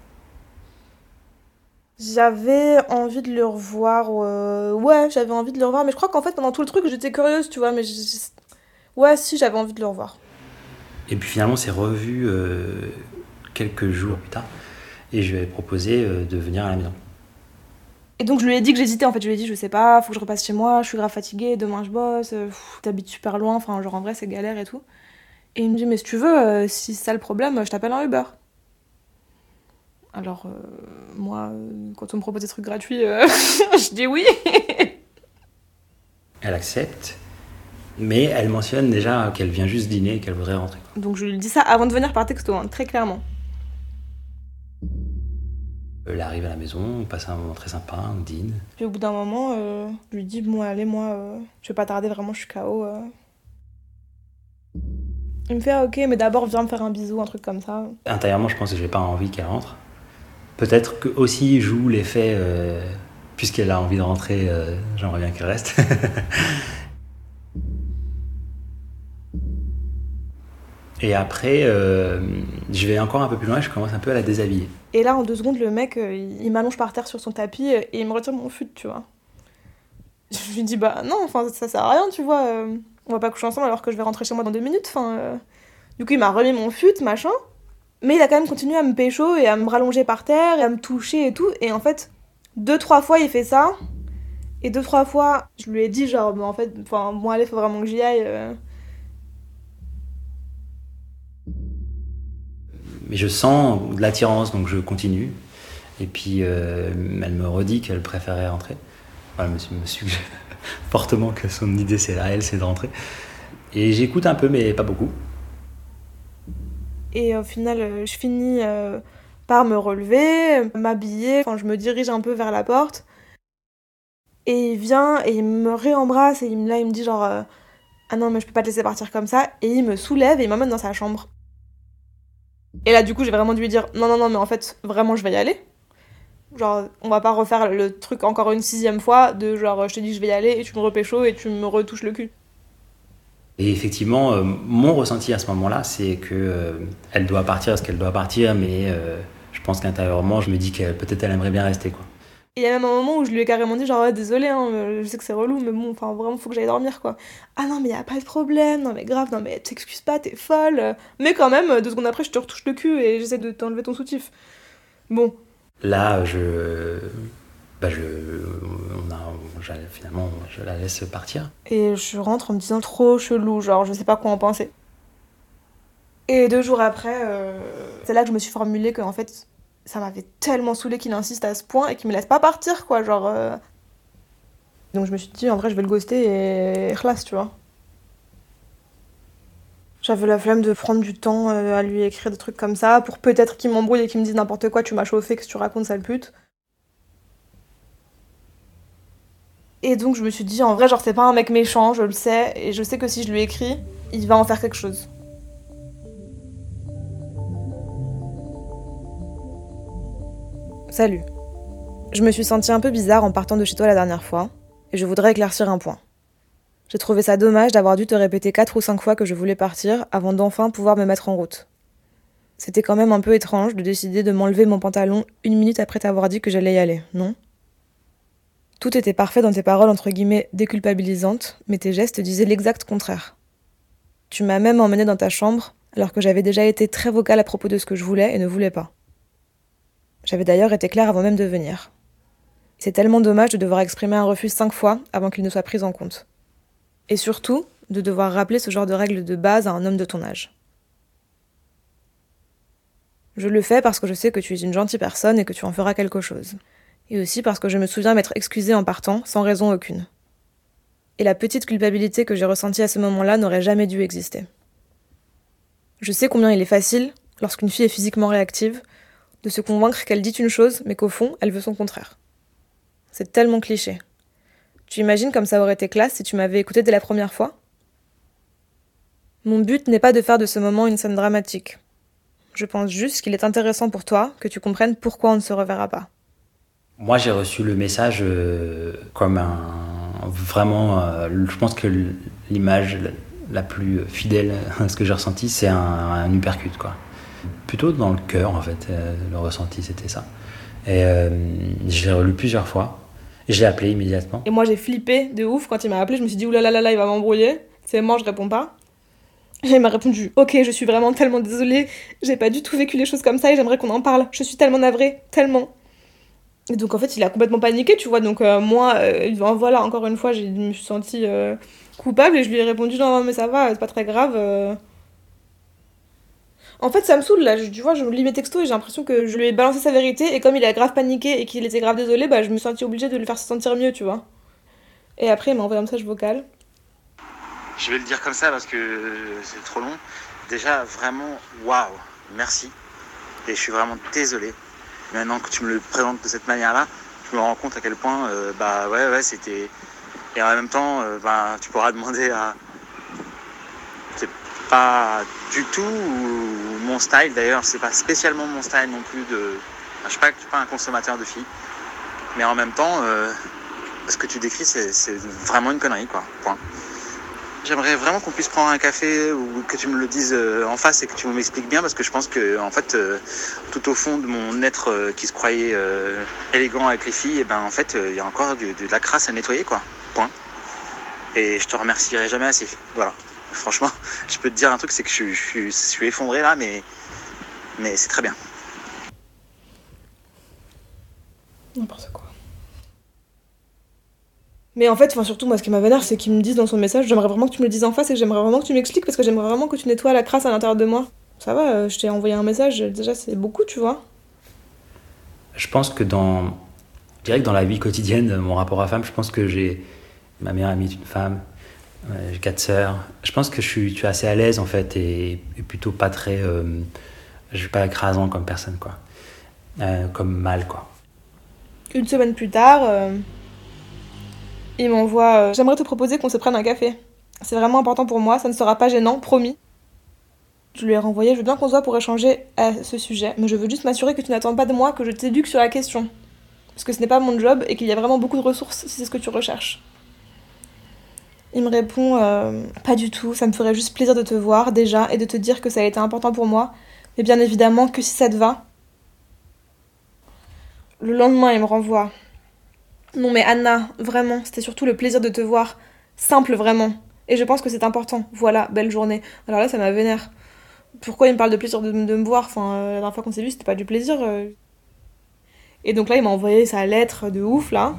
J'avais envie de le revoir, j'avais envie de le revoir, mais je crois qu'en fait pendant tout le truc j'étais curieuse, tu vois, mais j'avais envie de le revoir. Et puis finalement on s'est revus quelques jours plus tard, et je lui avais proposé de venir à la maison. Et donc je lui ai dit que j'hésitais, en fait, je lui ai dit je sais pas, faut que je repasse chez moi, je suis grave fatiguée, demain je bosse, t'habites super loin, enfin genre en vrai c'est galère et tout. Et il me dit mais si tu veux, si c'est ça le problème, je t'appelle un Uber. Alors moi, quand on me propose des trucs gratuits, je dis oui. Elle accepte, mais elle mentionne déjà qu'elle vient juste dîner et qu'elle voudrait rentrer. Donc je lui dis ça avant de venir par texto, hein, très clairement. Elle arrive à la maison, on passe un moment très sympa, on dîne. Puis au bout d'un moment, je lui dis bon allez je vais pas tarder, vraiment je suis KO. Il me fait ah, ok mais d'abord viens me faire un bisou, un truc comme ça. Intérieurement je pense que j'ai pas envie qu'elle rentre. Peut-être que aussi joue l'effet, puisqu'elle a envie de rentrer, j'aimerais bien qu'elle reste. Et après, je vais encore un peu plus loin, je commence un peu à la déshabiller. Et là, en 2 secondes, le mec, il m'allonge par terre sur son tapis et il me retire mon fut, tu vois. Je lui dis, bah non, enfin, ça sert à rien, tu vois. On va pas coucher ensemble alors que je vais rentrer chez moi dans 2 minutes. Du coup, il m'a remis mon fut, machin. Mais il a quand même continué à me pécho et à me rallonger par terre et à me toucher et tout. Et en fait, 2-3 fois, il fait ça. Et 2-3 fois, je lui ai dit, genre, en fait, bon, allez, faut vraiment que j'y aille. Mais je sens de l'attirance, donc je continue. Et puis, elle me redit qu'elle préférait rentrer. Voilà, elle me suggère fortement que son idée, c'est de rentrer. Et j'écoute un peu, mais pas beaucoup. Et au final, je finis par me relever, m'habiller. Enfin, je me dirige un peu vers la porte. Et il vient et il me réembrasse et il me dit genre ah non mais je peux pas te laisser partir comme ça. Et il me soulève et il m'emmène dans sa chambre. Et là du coup j'ai vraiment dû lui dire non mais en fait vraiment je vais y aller. Genre on va pas refaire le truc encore une 6e fois de genre je te dis que je vais y aller et tu me repécho et tu me retouches le cul. Et effectivement, mon ressenti à ce moment-là, c'est que elle doit partir parce qu'elle doit partir, mais je pense qu'intérieurement, je me dis qu'elle peut-être elle aimerait bien rester, quoi. Et il y a même un moment où je lui ai carrément dit genre ouais, désolé, hein, je sais que c'est relou, mais bon, enfin vraiment faut que j'aille dormir, quoi. Ah non mais y a pas de problème, non mais grave, non mais t'excuses pas, t'es folle. Mais quand même, 2 secondes après, je te retouche le cul et j'essaie de t'enlever ton soutif. Bon. Là, finalement, je la laisse partir. Et je rentre en me disant trop chelou, genre je sais pas quoi en penser. Et 2 jours après, c'est là que je me suis formulée qu'en fait, ça m'avait tellement saoulée qu'il insiste à ce point et qu'il me laisse pas partir, quoi, genre... Donc je me suis dit, en vrai, je vais le ghoster et classe, tu vois. J'avais la flemme de prendre du temps à lui écrire des trucs comme ça, pour peut-être qu'il m'embrouille et qu'il me dise n'importe quoi, tu m'as chauffé, qu'est-ce que tu racontes, sale pute. Et donc je me suis dit, en vrai, genre c'est pas un mec méchant, je le sais, et je sais que si je lui écris, il va en faire quelque chose. Salut. Je me suis sentie un peu bizarre en partant de chez toi la dernière fois, et je voudrais éclaircir un point. J'ai trouvé ça dommage d'avoir dû te répéter 4 ou 5 fois que je voulais partir avant d'enfin pouvoir me mettre en route. C'était quand même un peu étrange de décider de m'enlever mon pantalon 1 minute après t'avoir dit que j'allais y aller, non ? Tout était parfait dans tes paroles entre guillemets déculpabilisantes, mais tes gestes disaient l'exact contraire. Tu m'as même emmenée dans ta chambre, alors que j'avais déjà été très vocale à propos de ce que je voulais et ne voulais pas. J'avais d'ailleurs été claire avant même de venir. C'est tellement dommage de devoir exprimer un refus 5 fois avant qu'il ne soit pris en compte. Et surtout, de devoir rappeler ce genre de règles de base à un homme de ton âge. Je le fais parce que je sais que tu es une gentille personne et que tu en feras quelque chose. Et aussi parce que je me souviens m'être excusée en partant, sans raison aucune. Et la petite culpabilité que j'ai ressentie à ce moment-là n'aurait jamais dû exister. Je sais combien il est facile, lorsqu'une fille est physiquement réactive, de se convaincre qu'elle dit une chose, mais qu'au fond, elle veut son contraire. C'est tellement cliché. Tu imagines comme ça aurait été classe si tu m'avais écouté dès la première fois ? Mon but n'est pas de faire de ce moment une scène dramatique. Je pense juste qu'il est intéressant pour toi que tu comprennes pourquoi on ne se reverra pas. Moi, j'ai reçu le message comme je pense que l'image la plus fidèle à ce que j'ai ressenti, c'est un uppercut, quoi. Plutôt dans le cœur, en fait, le ressenti, c'était ça. Et je l'ai relu plusieurs fois. Et je l'ai appelé immédiatement. Et moi, j'ai flippé de ouf quand il m'a appelé. Je me suis dit, oulala, il va m'embrouiller. C'est mort, je réponds pas. Et il m'a répondu, ok, je suis vraiment tellement désolée. J'ai pas du tout vécu les choses comme ça et j'aimerais qu'on en parle. Je suis tellement navrée, tellement. Et donc, en fait, il a complètement paniqué, tu vois. Donc, moi, voilà, encore une fois, je me suis sentie coupable et je lui ai répondu, non, mais ça va, c'est pas très grave. En fait, ça me saoule, là, tu vois, je lis mes textos et j'ai l'impression que je lui ai balancé sa vérité, et comme il a grave paniqué et qu'il était grave désolé, bah je me suis sentie obligée de le faire se sentir mieux, tu vois. Et après, il m'a envoyé un message vocal. Je vais le dire comme ça parce que c'est trop long. Déjà, vraiment, waouh, merci. Et je suis vraiment désolé. Maintenant que tu me le présentes de cette manière-là, je me rends compte à quel point, ouais, c'était... Et en même temps, tu pourras demander à... C'est pas du tout mon style, d'ailleurs, c'est pas spécialement mon style non plus de... Je suis pas un consommateur de filles. Mais en même temps, ce que tu décris, c'est vraiment une connerie, quoi. Point. J'aimerais vraiment qu'on puisse prendre un café ou que tu me le dises en face et que tu m'expliques bien, parce que je pense que, en fait, tout au fond de mon être qui se croyait élégant avec les filles, en fait, il y a encore de la crasse à nettoyer, quoi. Point. Et je te remercierai jamais assez. Voilà. Franchement, je peux te dire un truc, c'est que je suis effondré là, mais c'est très bien. N'importe quoi. Mais en fait, surtout, moi, ce qui m'a vénère, c'est qu'ils me disent dans son message, j'aimerais vraiment que tu me le dises en face et que j'aimerais vraiment que tu m'expliques parce que j'aimerais vraiment que tu nettoies la crasse à l'intérieur de moi. Ça va, je t'ai envoyé un message, déjà, c'est beaucoup, tu vois. Je pense que je dirais que dans la vie quotidienne, mon rapport à femme, je pense que j'ai ma meilleure amie est une femme, j'ai 4 sœurs. Je pense que je suis assez à l'aise, en fait, et plutôt pas très... je suis pas écrasant comme personne, quoi. Comme mâle, quoi. Une semaine plus tard... il m'envoie j'aimerais te proposer qu'on se prenne un café. C'est vraiment important pour moi, ça ne sera pas gênant, promis. Je lui ai renvoyé, je veux bien qu'on se voit pour échanger à ce sujet, mais je veux juste m'assurer que tu n'attends pas de moi que je t'éduque sur la question. Parce que ce n'est pas mon job et qu'il y a vraiment beaucoup de ressources si c'est ce que tu recherches. Il me répond pas du tout, ça me ferait juste plaisir de te voir déjà et de te dire que ça a été important pour moi, mais bien évidemment que si ça te va. Le lendemain, il me renvoie. Non mais Anna, vraiment, c'était surtout le plaisir de te voir. Simple, vraiment. Et je pense que c'est important. Voilà, belle journée. Alors là, ça m'a vénère. Pourquoi il me parle de plaisir de me voir ? Enfin, la dernière fois qu'on s'est vu, c'était pas du plaisir. Et donc là, il m'a envoyé sa lettre de ouf, là.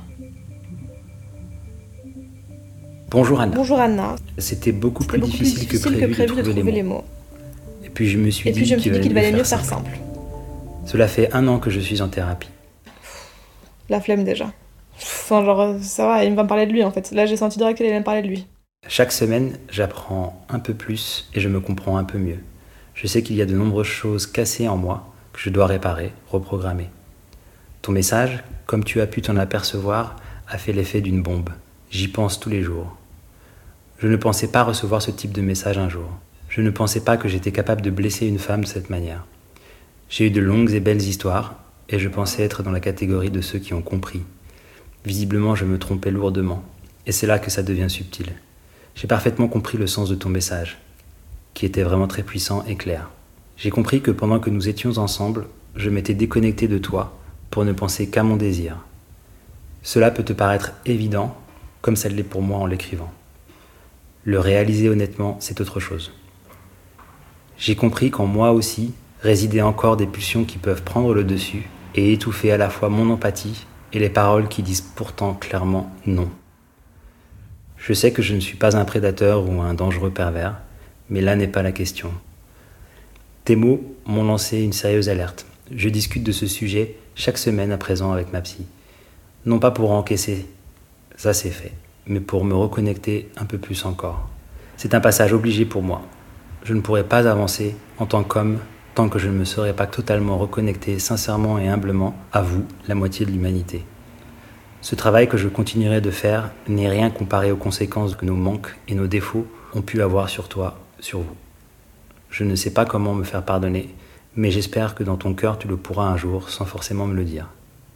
Bonjour Anna. Bonjour Anna. C'était beaucoup plus difficile que prévu de trouver les mots. Et puis je me suis dit qu'il valait mieux faire simple. Cela fait 1 an que je suis en thérapie. La flemme déjà. Enfin, genre, ça va, il va me parler de lui en fait. Là, j'ai senti direct qu'il allait me parler de lui. Chaque semaine, j'apprends un peu plus et je me comprends un peu mieux. Je sais qu'il y a de nombreuses choses cassées en moi que je dois réparer, reprogrammer. Ton message, comme tu as pu t'en apercevoir, a fait l'effet d'une bombe. J'y pense tous les jours. Je ne pensais pas recevoir ce type de message un jour. Je ne pensais pas que j'étais capable de blesser une femme de cette manière. J'ai eu de longues et belles histoires, et je pensais être dans la catégorie de ceux qui ont compris. Visiblement, je me trompais lourdement, et c'est là que ça devient subtil. J'ai parfaitement compris le sens de ton message, qui était vraiment très puissant et clair. J'ai compris que pendant que nous étions ensemble, je m'étais déconnecté de toi pour ne penser qu'à mon désir. Cela peut te paraître évident, comme ça l'est pour moi en l'écrivant. Le réaliser honnêtement, c'est autre chose. J'ai compris qu'en moi aussi résidaient encore des pulsions qui peuvent prendre le dessus et étouffer à la fois mon empathie et les paroles qui disent pourtant clairement non. Je sais que je ne suis pas un prédateur ou un dangereux pervers, mais là n'est pas la question. Tes mots m'ont lancé une sérieuse alerte. Je discute de ce sujet chaque semaine à présent avec ma psy. Non pas pour encaisser, ça c'est fait, mais pour me reconnecter un peu plus encore. C'est un passage obligé pour moi. Je ne pourrais pas avancer en tant qu'homme tant que je ne me serais pas totalement reconnecté sincèrement et humblement à vous, la moitié de l'humanité. Ce travail que je continuerai de faire n'est rien comparé aux conséquences que nos manques et nos défauts ont pu avoir sur toi, sur vous. Je ne sais pas comment me faire pardonner, mais j'espère que dans ton cœur tu le pourras un jour sans forcément me le dire.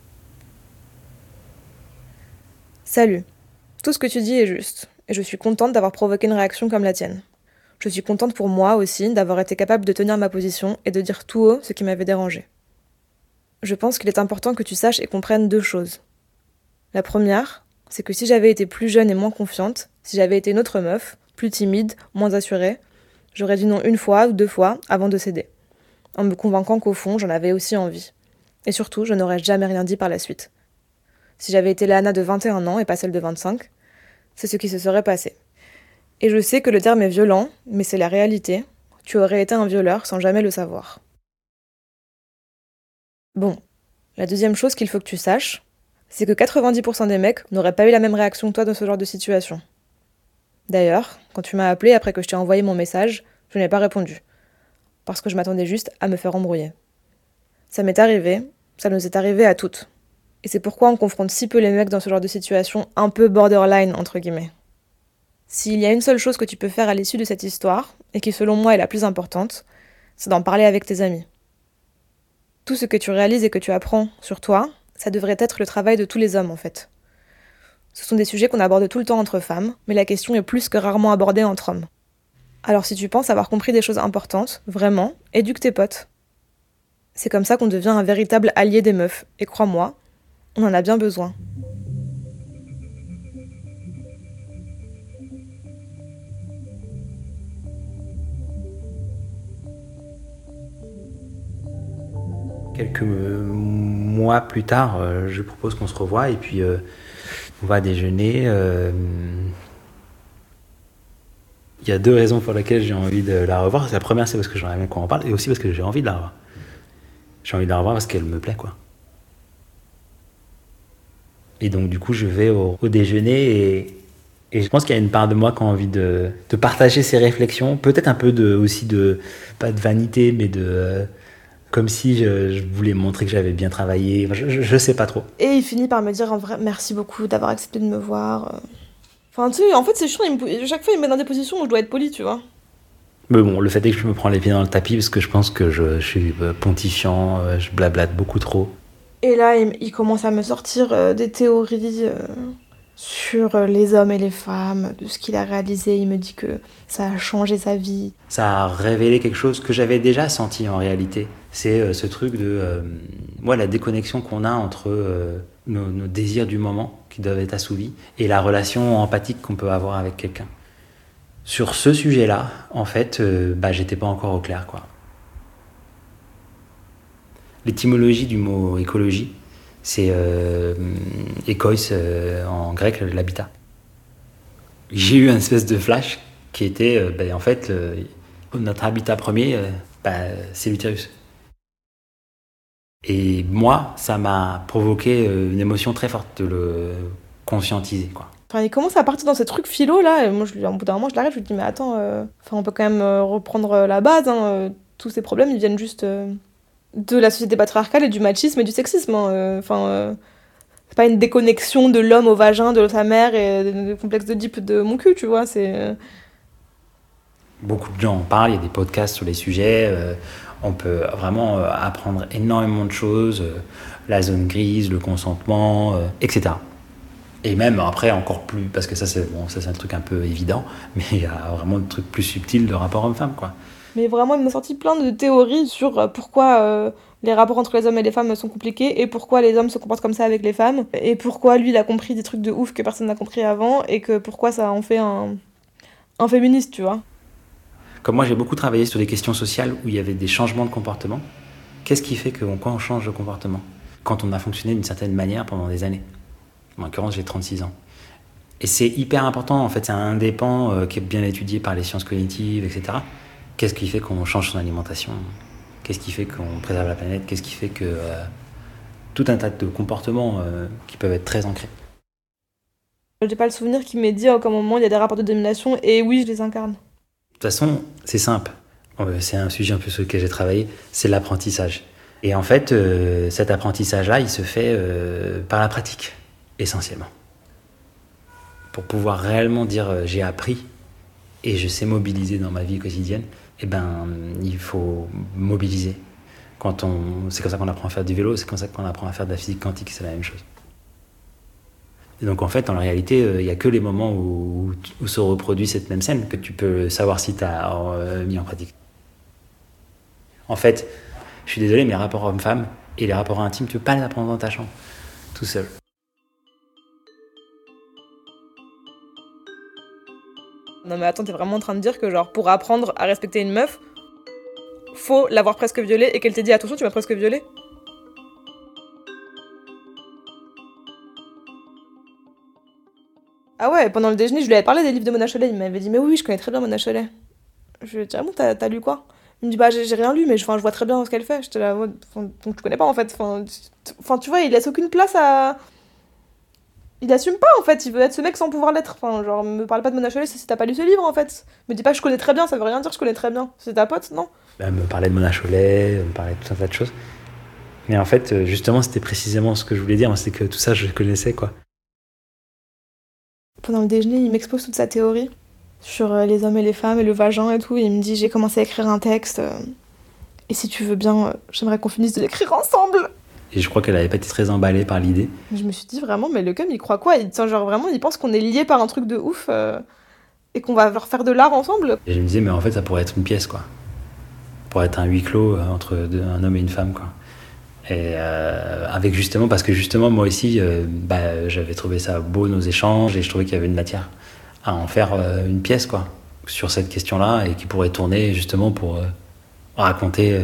Salut. Tout ce que tu dis est juste, et je suis contente d'avoir provoqué une réaction comme la tienne. Je suis contente pour moi aussi d'avoir été capable de tenir ma position et de dire tout haut ce qui m'avait dérangé. Je pense qu'il est important que tu saches et comprennes 2 choses. La première, c'est que si j'avais été plus jeune et moins confiante, si j'avais été une autre meuf, plus timide, moins assurée, j'aurais dit non 1 fois ou 2 fois avant de céder, en me convainquant qu'au fond, j'en avais aussi envie. Et surtout, je n'aurais jamais rien dit par la suite. Si j'avais été Léana de 21 ans et pas celle de 25, c'est ce qui se serait passé. Et je sais que le terme est violent, mais c'est la réalité. Tu aurais été un violeur sans jamais le savoir. Bon, la deuxième chose qu'il faut que tu saches, c'est que 90% des mecs n'auraient pas eu la même réaction que toi dans ce genre de situation. D'ailleurs, quand tu m'as appelé après que je t'ai envoyé mon message, je n'ai pas répondu. Parce que je m'attendais juste à me faire embrouiller. Ça m'est arrivé, ça nous est arrivé à toutes. Et c'est pourquoi on confronte si peu les mecs dans ce genre de situation un peu borderline, entre guillemets. S'il y a une seule chose que tu peux faire à l'issue de cette histoire, et qui selon moi est la plus importante, c'est d'en parler avec tes amis. Tout ce que tu réalises et que tu apprends sur toi, ça devrait être le travail de tous les hommes en fait. Ce sont des sujets qu'on aborde tout le temps entre femmes, mais la question est plus que rarement abordée entre hommes. Alors si tu penses avoir compris des choses importantes, vraiment, éduque tes potes. C'est comme ça qu'on devient un véritable allié des meufs, et crois-moi, on en a bien besoin. Quelques mois plus tard, je propose qu'on se revoie et puis on va déjeuner. Il y a 2 raisons pour lesquelles j'ai envie de la revoir. La première, c'est parce que j'aimerais bien qu'on en parle, et aussi parce que j'ai envie de la revoir. J'ai envie de la revoir parce qu'elle me plaît, quoi. Et donc, du coup, je vais au déjeuner et je pense qu'il y a une part de moi qui a envie de partager ces réflexions. Peut-être un peu aussi pas de vanité, mais comme si je voulais montrer que j'avais bien travaillé. Enfin, je sais pas trop. Et il finit par me dire en vrai, merci beaucoup d'avoir accepté de me voir. Enfin, tu sais, en fait, c'est chiant. Chaque fois, il me met dans des positions où je dois être poli, tu vois. Mais bon, le fait est que je me prends les pieds dans le tapis parce que je pense que je suis pontifiant, je blablate beaucoup trop. Et là, il commence à me sortir des théories sur les hommes et les femmes, de ce qu'il a réalisé. Il me dit que ça a changé sa vie. Ça a révélé quelque chose que j'avais déjà senti en réalité. C'est ce truc de la déconnexion qu'on a entre nos désirs du moment qui doivent être assouvis et la relation empathique qu'on peut avoir avec quelqu'un. Sur ce sujet-là, en fait, j'étais pas encore au clair, quoi. L'étymologie du mot écologie, c'est ékois en grec, l'habitat. J'ai eu une espèce de flash qui était, en fait, notre habitat premier, c'est l'utérus. Et moi, ça m'a provoqué une émotion très forte de le conscientiser, quoi. Enfin, il commence à partir dans ces trucs philo, là, et moi, au bout d'un moment, je l'arrête, je lui dis, mais attends, on peut quand même reprendre la base, hein, tous ces problèmes, ils viennent juste de la société patriarcale et du machisme et du sexisme, hein, c'est pas une déconnexion de l'homme au vagin de sa mère et du complexe d'Oedipe de mon cul, tu vois, c'est... Beaucoup de gens en parlent, il y a des podcasts sur les sujets, On peut vraiment apprendre énormément de choses, la zone grise, le consentement, etc. Et même après encore plus, parce que ça c'est un truc un peu évident, mais il y a vraiment des trucs plus subtils de rapport homme-femme, quoi. Mais vraiment, il m'a sorti plein de théories sur pourquoi les rapports entre les hommes et les femmes sont compliqués, et pourquoi les hommes se comportent comme ça avec les femmes, et pourquoi lui il a compris des trucs de ouf que personne n'a compris avant, et que pourquoi ça en fait un féministe, tu vois. Comme moi j'ai beaucoup travaillé sur des questions sociales où il y avait des changements de comportement, qu'est-ce qui fait qu'on change de comportement quand on a fonctionné d'une certaine manière pendant des années? En l'occurrence, j'ai 36 ans. Et c'est hyper important, en fait, c'est un des pans qui est bien étudié par les sciences cognitives, etc. Qu'est-ce qui fait qu'on change son alimentation? Qu'est-ce qui fait qu'on préserve la planète? Qu'est-ce qui fait que... tout un tas de comportements qui peuvent être très ancrés. J'ai pas le souvenir qu'il m'ait dit qu'à un moment il y a des rapports de domination, et oui, je les incarne. De toute façon, c'est simple. C'est un sujet un peu sur lequel j'ai travaillé, c'est l'apprentissage. Et en fait, cet apprentissage-là, il se fait par la pratique. Essentiellement. Pour pouvoir réellement dire j'ai appris et je sais mobiliser dans ma vie quotidienne, il faut mobiliser. C'est comme ça qu'on apprend à faire du vélo, c'est comme ça qu'on apprend à faire de la physique quantique, c'est la même chose. Et donc en fait, en réalité, il n'y a que les moments où se reproduit cette même scène que tu peux savoir si tu as mis en pratique. En fait, je suis désolé, mais les rapports hommes-femmes et les rapports intimes, tu ne peux pas les apprendre dans ta chambre, tout seul. Non mais attends, t'es vraiment en train de dire que genre pour apprendre à respecter une meuf, faut l'avoir presque violée et qu'elle t'ait dit attention tu m'as presque violée? Ah ouais, pendant le déjeuner je lui avais parlé des livres de Mona Chollet, il m'avait dit mais oui je connais très bien Mona Chollet. Je lui ai dit ah bon t'as lu quoi? Il me dit bah j'ai rien lu mais je vois très bien ce qu'elle fait. J'étais là, donc tu connais pas en fait, enfin tu vois il laisse aucune place à... Il assume pas en fait, il veut être ce mec sans pouvoir l'être. Enfin, genre, me parle pas de Mona Chollet si t'as pas lu ce livre en fait. Me dis pas je connais très bien, ça veut rien dire je connais très bien. C'est ta pote, non? Me parler de Mona Chollet, me parler de tout un tas de choses. Mais en fait, justement, c'était précisément ce que je voulais dire, c'est que tout ça je connaissais quoi. Pendant le déjeuner, il m'expose toute sa théorie sur les hommes et les femmes et le vagin et tout. Et il me dit j'ai commencé à écrire un texte et si tu veux bien, j'aimerais qu'on finisse de l'écrire ensemble. Et je crois qu'elle avait pas été très emballée par l'idée. Je me suis dit vraiment, mais le cum, il croit quoi? Genre vraiment, il pense qu'on est liés par un truc de ouf et qu'on va leur faire de l'art ensemble. Et je me disais, mais en fait, ça pourrait être une pièce, quoi. Ça pourrait être un huis clos entre un homme et une femme, quoi. Et avec justement, parce que justement, moi aussi, j'avais trouvé ça beau, nos échanges, et je trouvais qu'il y avait une matière à en faire une pièce, quoi, sur cette question-là, et qui pourrait tourner justement pour raconter...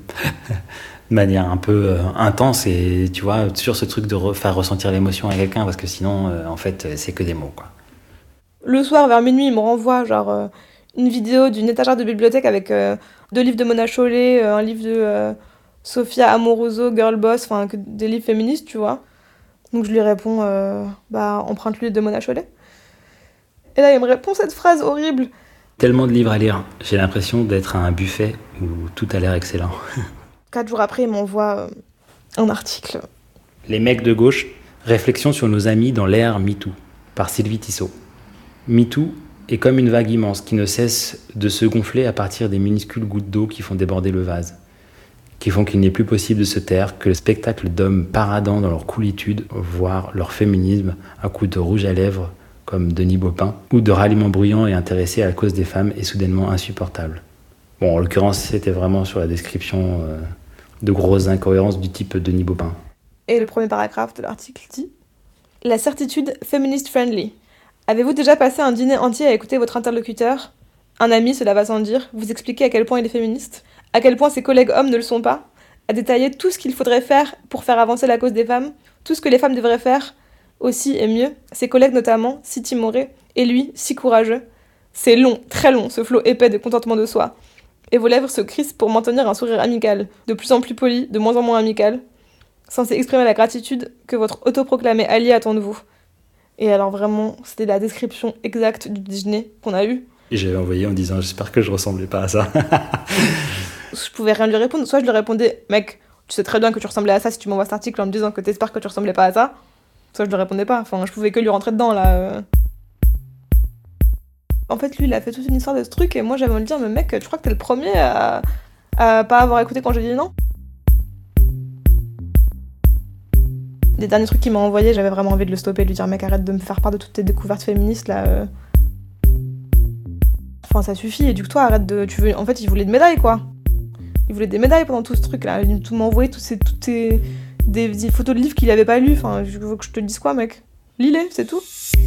de manière un peu intense et tu vois sur ce truc de faire ressentir l'émotion à quelqu'un parce que sinon en fait c'est que des mots quoi. Le soir vers minuit il me renvoie genre une vidéo d'une étagère de bibliothèque avec 2 livres de Mona Chollet, un livre de Sophia Amoruso, Girl Boss, enfin des livres féministes tu vois. Donc je lui réponds emprunte le livre de Mona Chollet. Et là il me répond cette phrase horrible. Tellement de livres à lire, j'ai l'impression d'être à un buffet où tout a l'air excellent. 4 jours après, il m'envoie un article. Les mecs de gauche, réflexion sur nos amis dans l'ère MeToo, par Sylvie Tissot. MeToo est comme une vague immense qui ne cesse de se gonfler à partir des minuscules gouttes d'eau qui font déborder le vase, qui font qu'il n'est plus possible de se taire, que le spectacle d'hommes paradant dans leur coolitude, voire leur féminisme, à coups de rouge à lèvres, comme Denis Baupin, ou de ralliements bruyants et intéressés à la cause des femmes, est soudainement insupportable. Bon, en l'occurrence, c'était vraiment sur la description de grosses incohérences du type Denis Baupin. Et le premier paragraphe de l'article dit « La certitude feminist friendly. Avez-vous déjà passé un dîner entier à écouter votre interlocuteur? Un ami, cela va sans dire, vous expliquer à quel point il est féministe, à quel point ses collègues hommes ne le sont pas, à détailler tout ce qu'il faudrait faire pour faire avancer la cause des femmes, tout ce que les femmes devraient faire, aussi et mieux, ses collègues notamment, si timorés, et lui, si courageux. C'est long, très long, ce flot épais de contentement de soi. Et vos lèvres se crispent pour maintenir un sourire amical, de plus en plus poli, de moins en moins amical, censé exprimer la gratitude que votre autoproclamé allié attend de vous. » Et alors vraiment, c'était la description exacte du déjeuner qu'on a eu. Et j'avais envoyé en disant « J'espère que je ressemblais pas à ça. » Je pouvais rien lui répondre, soit je lui répondais « Mec, tu sais très bien que tu ressemblais à ça si tu m'envoies cet article en me disant que t'espères que tu ressemblais pas à ça. » Soit je lui répondais pas, enfin je pouvais que lui rentrer dedans là. En fait, lui, il a fait toute une histoire de ce truc, et moi, j'avais envie de dire, mais mec, tu crois que t'es le premier à à pas avoir écouté quand j'ai dit non. Les derniers trucs qu'il m'a envoyés, j'avais vraiment envie de le stopper, de lui dire mec arrête de me faire part de toutes tes découvertes féministes là. Enfin ça suffit, et du coup toi arrête de... En fait il voulait des médailles quoi. Il voulait des médailles pendant tout ce truc là. Il m'a envoyé des photos de livres qu'il avait pas lus. Enfin je veux que je te dise quoi mec. Lis-les, c'est tout.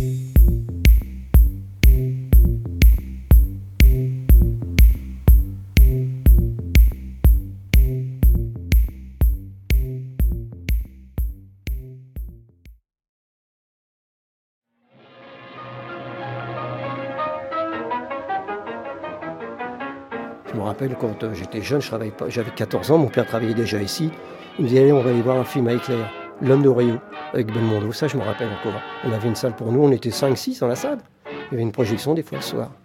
Je me rappelle quand j'étais jeune, je travaillais pas, j'avais 14 ans, mon père travaillait déjà ici. Il me disait allez, on va aller voir un film avec Claire, L'homme de Rio, avec Belmondo. Ça, je me rappelle encore. On avait une salle pour nous, on était 5-6 dans la salle. Il y avait une projection des fois le soir.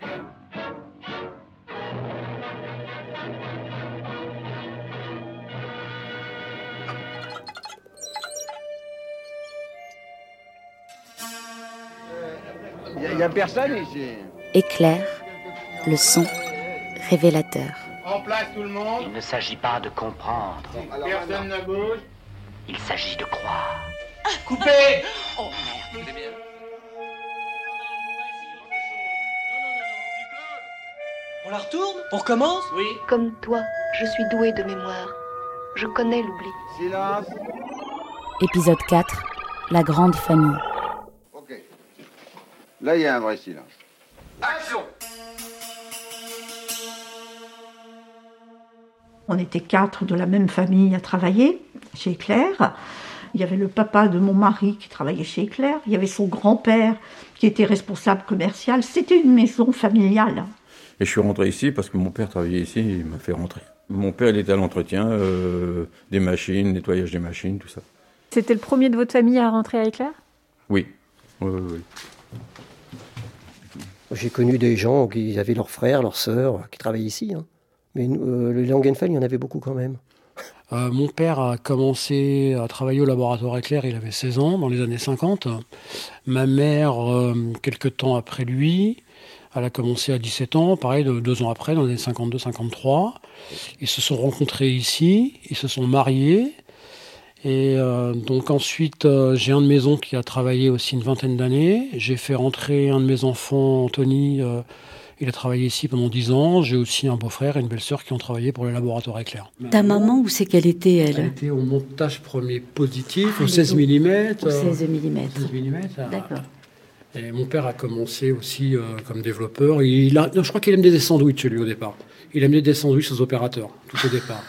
Il n'y a personne ici. Éclair, le son révélateur. En place tout le monde. Il ne s'agit pas de comprendre. Personne ne bouge. Il s'agit de croire. Coupé. Oh merde. On la retourne? On recommence? Oui. Comme toi, je suis douée de mémoire. Je connais l'oubli. Silence. Épisode 4, la grande famille. Ok. Là, il y a un vrai silence. Action! On était 4 de la même famille à travailler chez Éclair. Il y avait le papa de mon mari qui travaillait chez Éclair. Il y avait son grand-père qui était responsable commercial. C'était une maison familiale. Et je suis rentré ici parce que mon père travaillait ici, il m'a fait rentrer. Mon père, il était à l'entretien des machines, nettoyage des machines, tout ça. C'était le premier de votre famille à rentrer à Éclair? Oui. Oui. J'ai connu des gens qui avaient leurs frères, leurs sœurs, qui travaillaient ici. Hein. Mais le Langenfeld, il y en avait beaucoup quand même. Mon père a commencé à travailler au laboratoire Éclair, il avait 16 ans, dans les années 50. Ma mère, quelques temps après lui, elle a commencé à 17 ans, pareil, 2 ans après, dans les années 52-53. Ils se sont rencontrés ici, ils se sont mariés. Et donc ensuite, j'ai un de mes oncles qui a travaillé aussi une vingtaine d'années. J'ai fait rentrer un de mes enfants, Anthony, il a travaillé ici pendant 10 ans. J'ai aussi un beau-frère et une belle-sœur qui ont travaillé pour le laboratoire Éclair. Ta maman, où c'est qu'elle était, elle? Elle était au montage premier positif, au 16 mm. Au 16 mm. 16 mm. D'accord. Et mon père a commencé aussi comme développeur. Je crois qu'il aimait des sandwichs, lui, au départ. Il aimait des sandwichs aux opérateurs, tout au départ.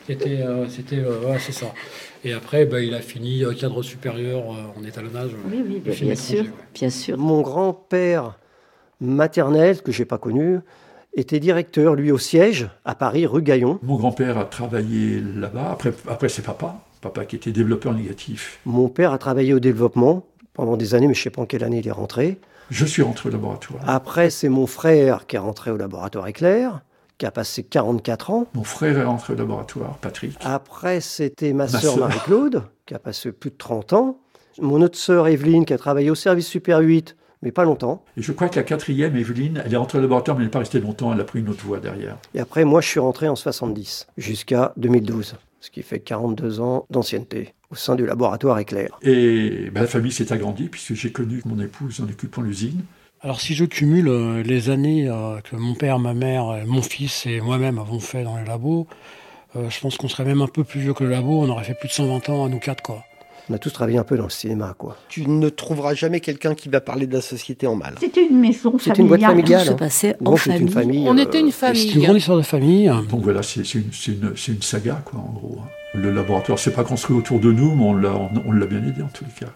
C'est ça. Et après, il a fini cadre supérieur en étalonnage. Oui, bien sûr, bien sûr. Mon grand-père maternel, que je n'ai pas connu, était directeur, lui, au siège, à Paris, rue Gaillon. Mon grand-père a travaillé là-bas. Après c'est papa qui était développeur négatif. Mon père a travaillé au développement pendant des années, mais je ne sais pas en quelle année il est rentré. Je suis rentré au laboratoire. Après, c'est mon frère qui est rentré au laboratoire Éclair, qui a passé 44 ans. Mon frère est rentré au laboratoire, Patrick. Après, c'était ma sœur Marie-Claude, qui a passé plus de 30 ans. Mon autre sœur Evelyne, qui a travaillé au service Super 8, mais pas longtemps. Et je crois que la 4e, Evelyne, elle est rentrée au laboratoire, mais elle n'est pas restée longtemps, elle a pris une autre voie derrière. Et après, moi, je suis rentré en 70, jusqu'à 2012, ce qui fait 42 ans d'ancienneté au sein du laboratoire Éclair. Et la famille s'est agrandie, puisque j'ai connu mon épouse en occupant l'usine. Alors si je cumule les années que mon père, ma mère, mon fils et moi-même avons fait dans les labos, je pense qu'on serait même un peu plus vieux que le labo, on aurait fait plus de 120 ans à nous 4, quoi. On a tous travaillé un peu dans le cinéma, quoi. Tu ne trouveras jamais quelqu'un qui va parler de la société en mal. C'était une maison familiale. C'était une boîte familiale. Tout se passait en famille. On était une famille. C'est une grande histoire de famille. Donc voilà, c'est une saga, quoi, en gros. Le laboratoire s'est pas construit autour de nous, mais on l'a bien aidé, en tous les cas.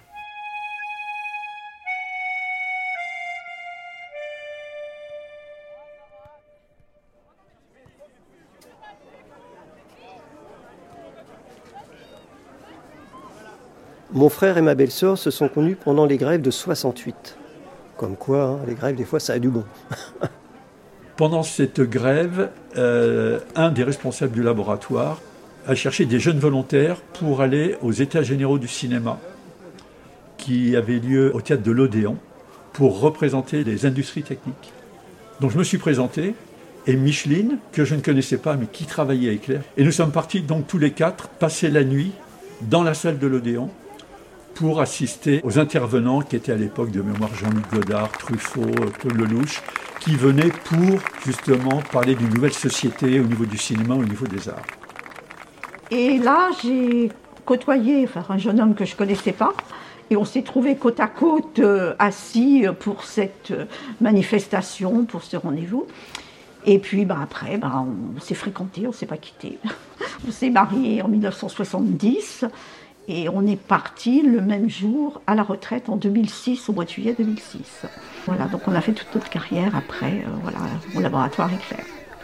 Mon frère et ma belle-sœur se sont connus pendant les grèves de 68. Comme quoi, les grèves, des fois, ça a du bon. Pendant cette grève, un des responsables du laboratoire a cherché des jeunes volontaires pour aller aux États généraux du cinéma, qui avaient lieu au théâtre de l'Odéon, pour représenter les industries techniques. Donc je me suis présenté, et Micheline, que je ne connaissais pas, mais qui travaillait à Éclair. Et nous sommes partis donc tous les 4 passer la nuit dans la salle de l'Odéon pour assister aux intervenants qui étaient à l'époque de mémoire Jean-Luc Godard, Truffaut, Claude Lelouch, qui venaient pour justement parler d'une nouvelle société au niveau du cinéma, au niveau des arts. Et là, j'ai côtoyé un jeune homme que je ne connaissais pas. Et on s'est trouvés côte à côte, assis pour cette manifestation, pour ce rendez-vous. Et puis après, on s'est fréquentés, on ne s'est pas quittés. On s'est mariés en 1970 et on est partis le même jour à la retraite en 2006, au mois de juillet 2006. Voilà, donc on a fait toute notre carrière après, au laboratoire Éclair.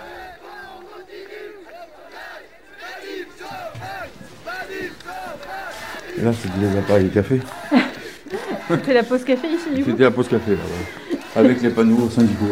Et là, c'était les appareils de café. C'était la pause café ici, du coup ? C'était la pause café, là, ouais. Avec les panneaux syndicaux.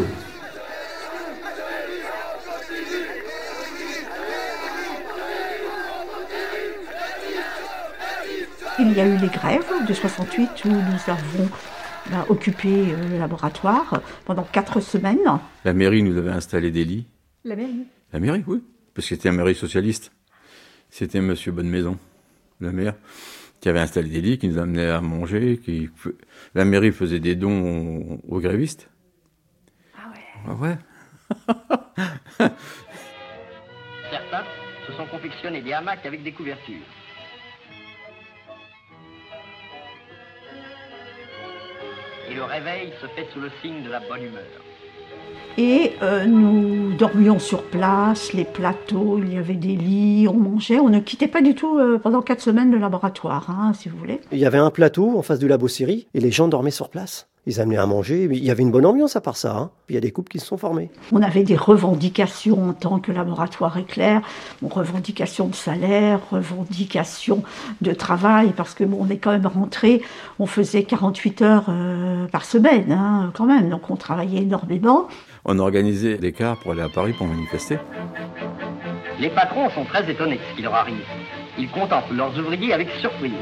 Il y a eu les grèves de 68 où nous avons occupé le laboratoire pendant 4 semaines. La mairie nous avait installé des lits. La mairie ? La mairie, oui. Parce que c'était une mairie socialiste. C'était monsieur Bonnemaison, le maire, qui avait installé des lits, qui nous amenait à manger. La mairie faisait des dons aux grévistes. Ah ouais. Ah ouais. Certains se sont confectionnés des hamacs avec des couvertures. Et le réveil se fait sous le signe de la bonne humeur. Et nous dormions sur place, les plateaux, il y avait des lits, on mangeait. On ne quittait pas du tout pendant 4 semaines le laboratoire, si vous voulez. Il y avait un plateau en face du labo Syrie et les gens dormaient sur place. Ils amenaient à manger, il y avait une bonne ambiance à part ça. Puis il y a des couples qui se sont formés. On avait des revendications en tant que laboratoire Éclair, revendications de salaire, revendications de travail, parce que on est quand même rentré, on faisait 48 heures par semaine, quand même, donc on travaillait énormément. On organisait des cars pour aller à Paris pour manifester. Les patrons sont très étonnés de ce qui leur arrive. Ils contemplent leurs ouvriers avec surprise.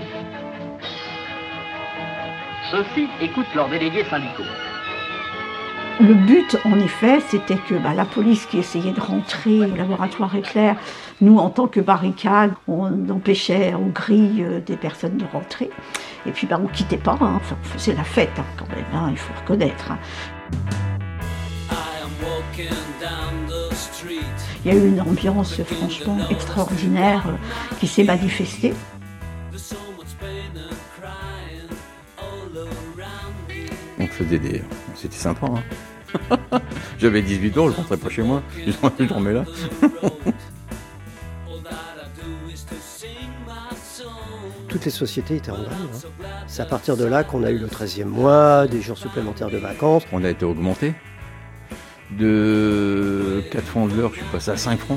Ceux-ci écoutent leurs délégués syndicaux. Le but, en effet, c'était que la police qui essayait de rentrer au laboratoire Éclair, nous, en tant que barricade, on empêchait aux grilles des personnes de rentrer. Et puis, on ne quittait pas, on faisait la fête quand même, il faut reconnaître. Il y a eu une ambiance franchement extraordinaire qui s'est manifestée. On faisait des... C'était sympa, J'avais 18 ans, je rentrais pas chez moi, je dormais là. Toutes les sociétés étaient en grève. C'est à partir de là qu'on a eu le 13e mois, des jours supplémentaires de vacances. On a été augmenté. De 4 francs de l'heure, je suis passé à 5 francs.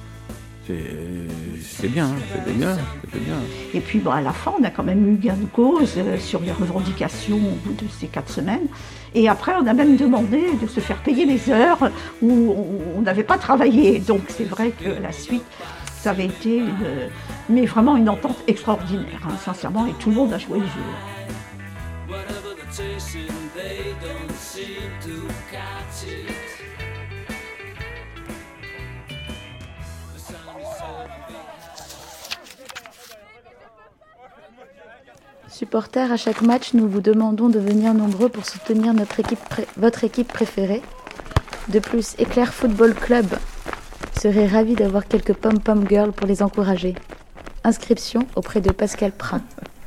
C'est bien, c'était bien. Et puis à la fin, on a quand même eu gain de cause sur les revendications au bout de ces 4 semaines. Et après, on a même demandé de se faire payer les heures où on n'avait pas travaillé. Donc c'est vrai que la suite, ça avait été mais vraiment une entente extraordinaire, sincèrement, et tout le monde a joué le jeu. Supporters, à chaque match, nous vous demandons de venir nombreux pour soutenir votre équipe préférée. De plus, Éclair Football Club serait ravi d'avoir quelques pom-pom girls pour les encourager. Inscription auprès de Pascal Prat.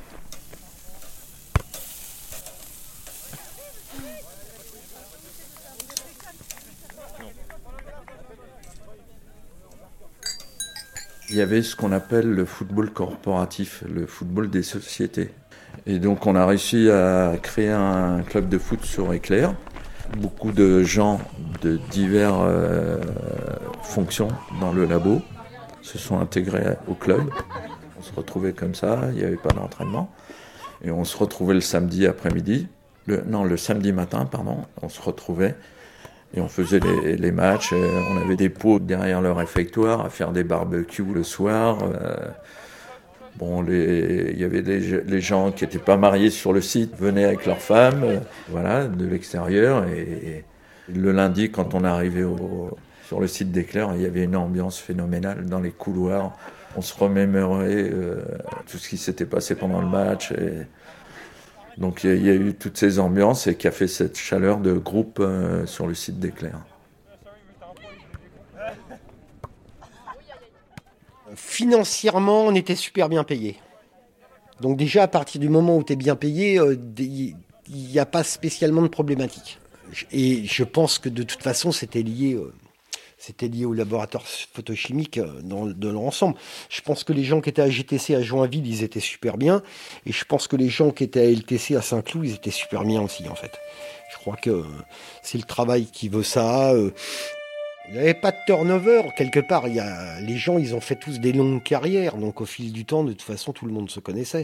Il y avait ce qu'on appelle le football corporatif, le football des sociétés. Et donc on a réussi à créer un club de foot sur Éclair. Beaucoup de gens de diverses fonctions dans le labo se sont intégrés au club. On se retrouvait comme ça, il n'y avait pas d'entraînement. Et on se retrouvait le samedi après-midi, le samedi matin, on se retrouvait. Et on faisait les matchs, on avait des pots derrière le réfectoire à faire des barbecues le soir. Il y avait les gens qui n'étaient pas mariés sur le site, venaient avec leurs femmes, de l'extérieur. Et le lundi, quand on arrivait Sur le site d'Éclair, il y avait une ambiance phénoménale dans les couloirs. On se remémorait tout ce qui s'était passé pendant le match. Et donc il y a eu toutes ces ambiances et qui a fait cette chaleur de groupe sur le site d'Éclair. Financièrement, on était super bien payé. Donc déjà, à partir du moment où tu es bien payé, il n'y a pas spécialement de problématique. Et je pense que de toute façon, c'était lié au laboratoire photochimique de l'ensemble. Je pense que les gens qui étaient à GTC à Joinville, ils étaient super bien. Et je pense que les gens qui étaient à LTC à Saint-Cloud, ils étaient super bien aussi, en fait. Je crois que c'est le travail qui veut ça. Il n'y avait pas de turnover, quelque part. Les gens, ils ont fait tous des longues carrières. Donc au fil du temps, de toute façon, tout le monde se connaissait.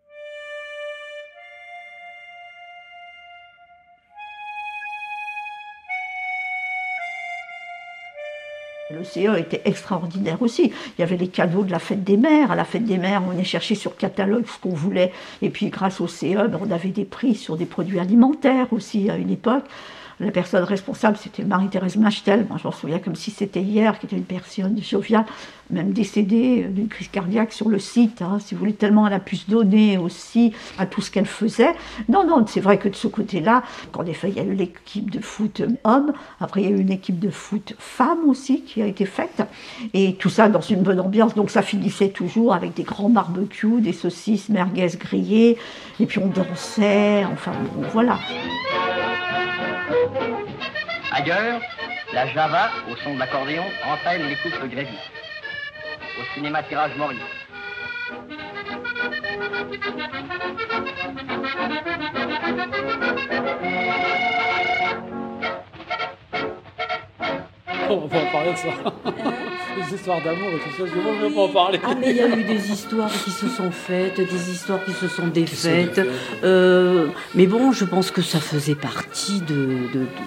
Le CE était extraordinaire aussi. Il y avait les cadeaux de la fête des mères. À la fête des mères, on venait chercher sur catalogue ce qu'on voulait. Et puis grâce au CE, on avait des prix sur des produits alimentaires aussi à une époque. La personne responsable, c'était Marie-Thérèse Machtel, moi je m'en souviens comme si c'était hier, qui était une personne joviale, même décédée d'une crise cardiaque sur le site, hein, si vous voulez, tellement elle a pu se donner aussi à tout ce qu'elle faisait. Non, c'est vrai que de ce côté-là, en effet, il y a eu l'équipe de foot hommes, après il y a eu une équipe de foot femmes aussi qui a été faite, et tout ça dans une bonne ambiance, donc ça finissait toujours avec des grands barbecues, des saucisses merguez grillées, et puis on dansait, enfin bon, voilà. Ailleurs, la Java, au son de l'accordéon, entraîne les couples grévistes. Au cinéma Tirage Maurice. On va pas en parler de ça. Les histoires d'amour et tout ça, je ne veux pas en parler. Ah, mais il y a eu des histoires qui se sont faites, des histoires qui se sont défaites. Mais bon, je pense que ça faisait partie de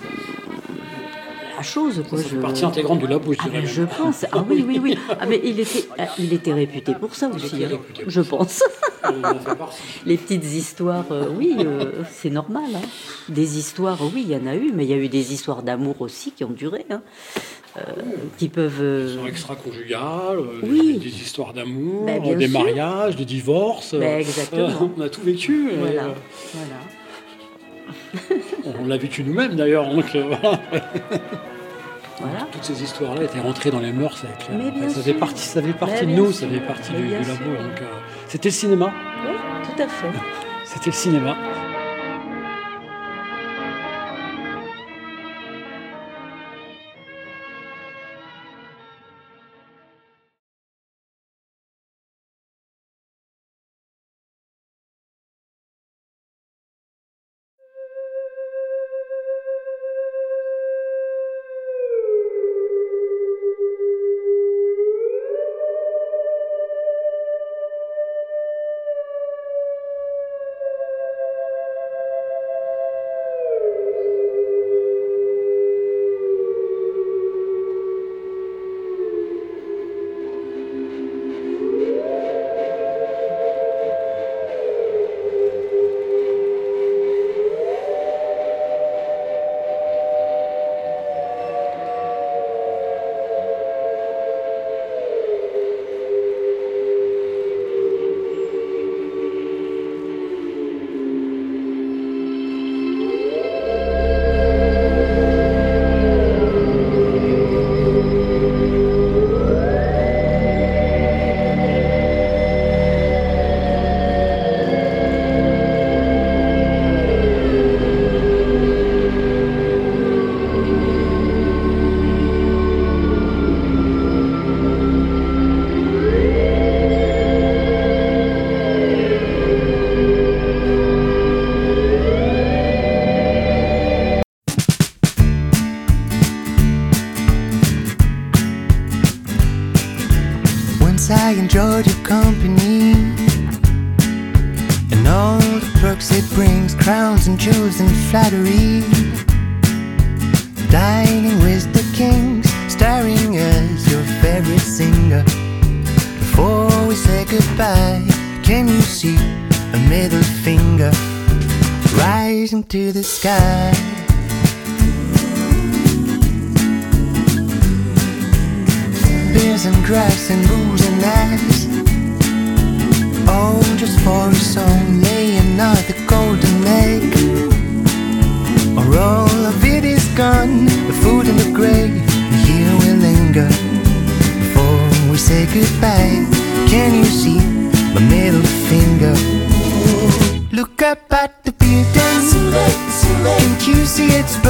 la chose, quoi. Ça fait partie intégrante du labo, je dirais. Je pense. Ah oui. Ah, mais il était réputé pour ça aussi, hein, je pense. Les petites histoires, oui, c'est normal. Hein. Des histoires, oui, il y en a eu, mais il y a eu des histoires d'amour aussi qui ont duré, hein, qui peuvent... Des histoires extra-conjugales, oui. des histoires d'amour, des sûr. Mariages, des divorces. Exactement. On a tout vécu. Voilà. On l'a vécu nous-mêmes d'ailleurs, donc voilà. Voilà. Toutes ces histoires-là étaient rentrées dans les mœurs avec ça fait partie de nous, ça fait partie du labo. Donc, c'était le cinéma. Oui, tout à fait. C'était le cinéma. I enjoyed your company and all the perks it brings, crowns and jewels and flattery. Dining with the kings, starring as your favorite singer. Before we say goodbye, can you see a middle finger rising to the sky? beers and grass and booze and ass. Oh, just for a song, lay another golden egg. Or all of it is gone, the food in the grave. Here we linger before we say goodbye. Can you see my middle finger? Look up at the beer den. Can't you see it's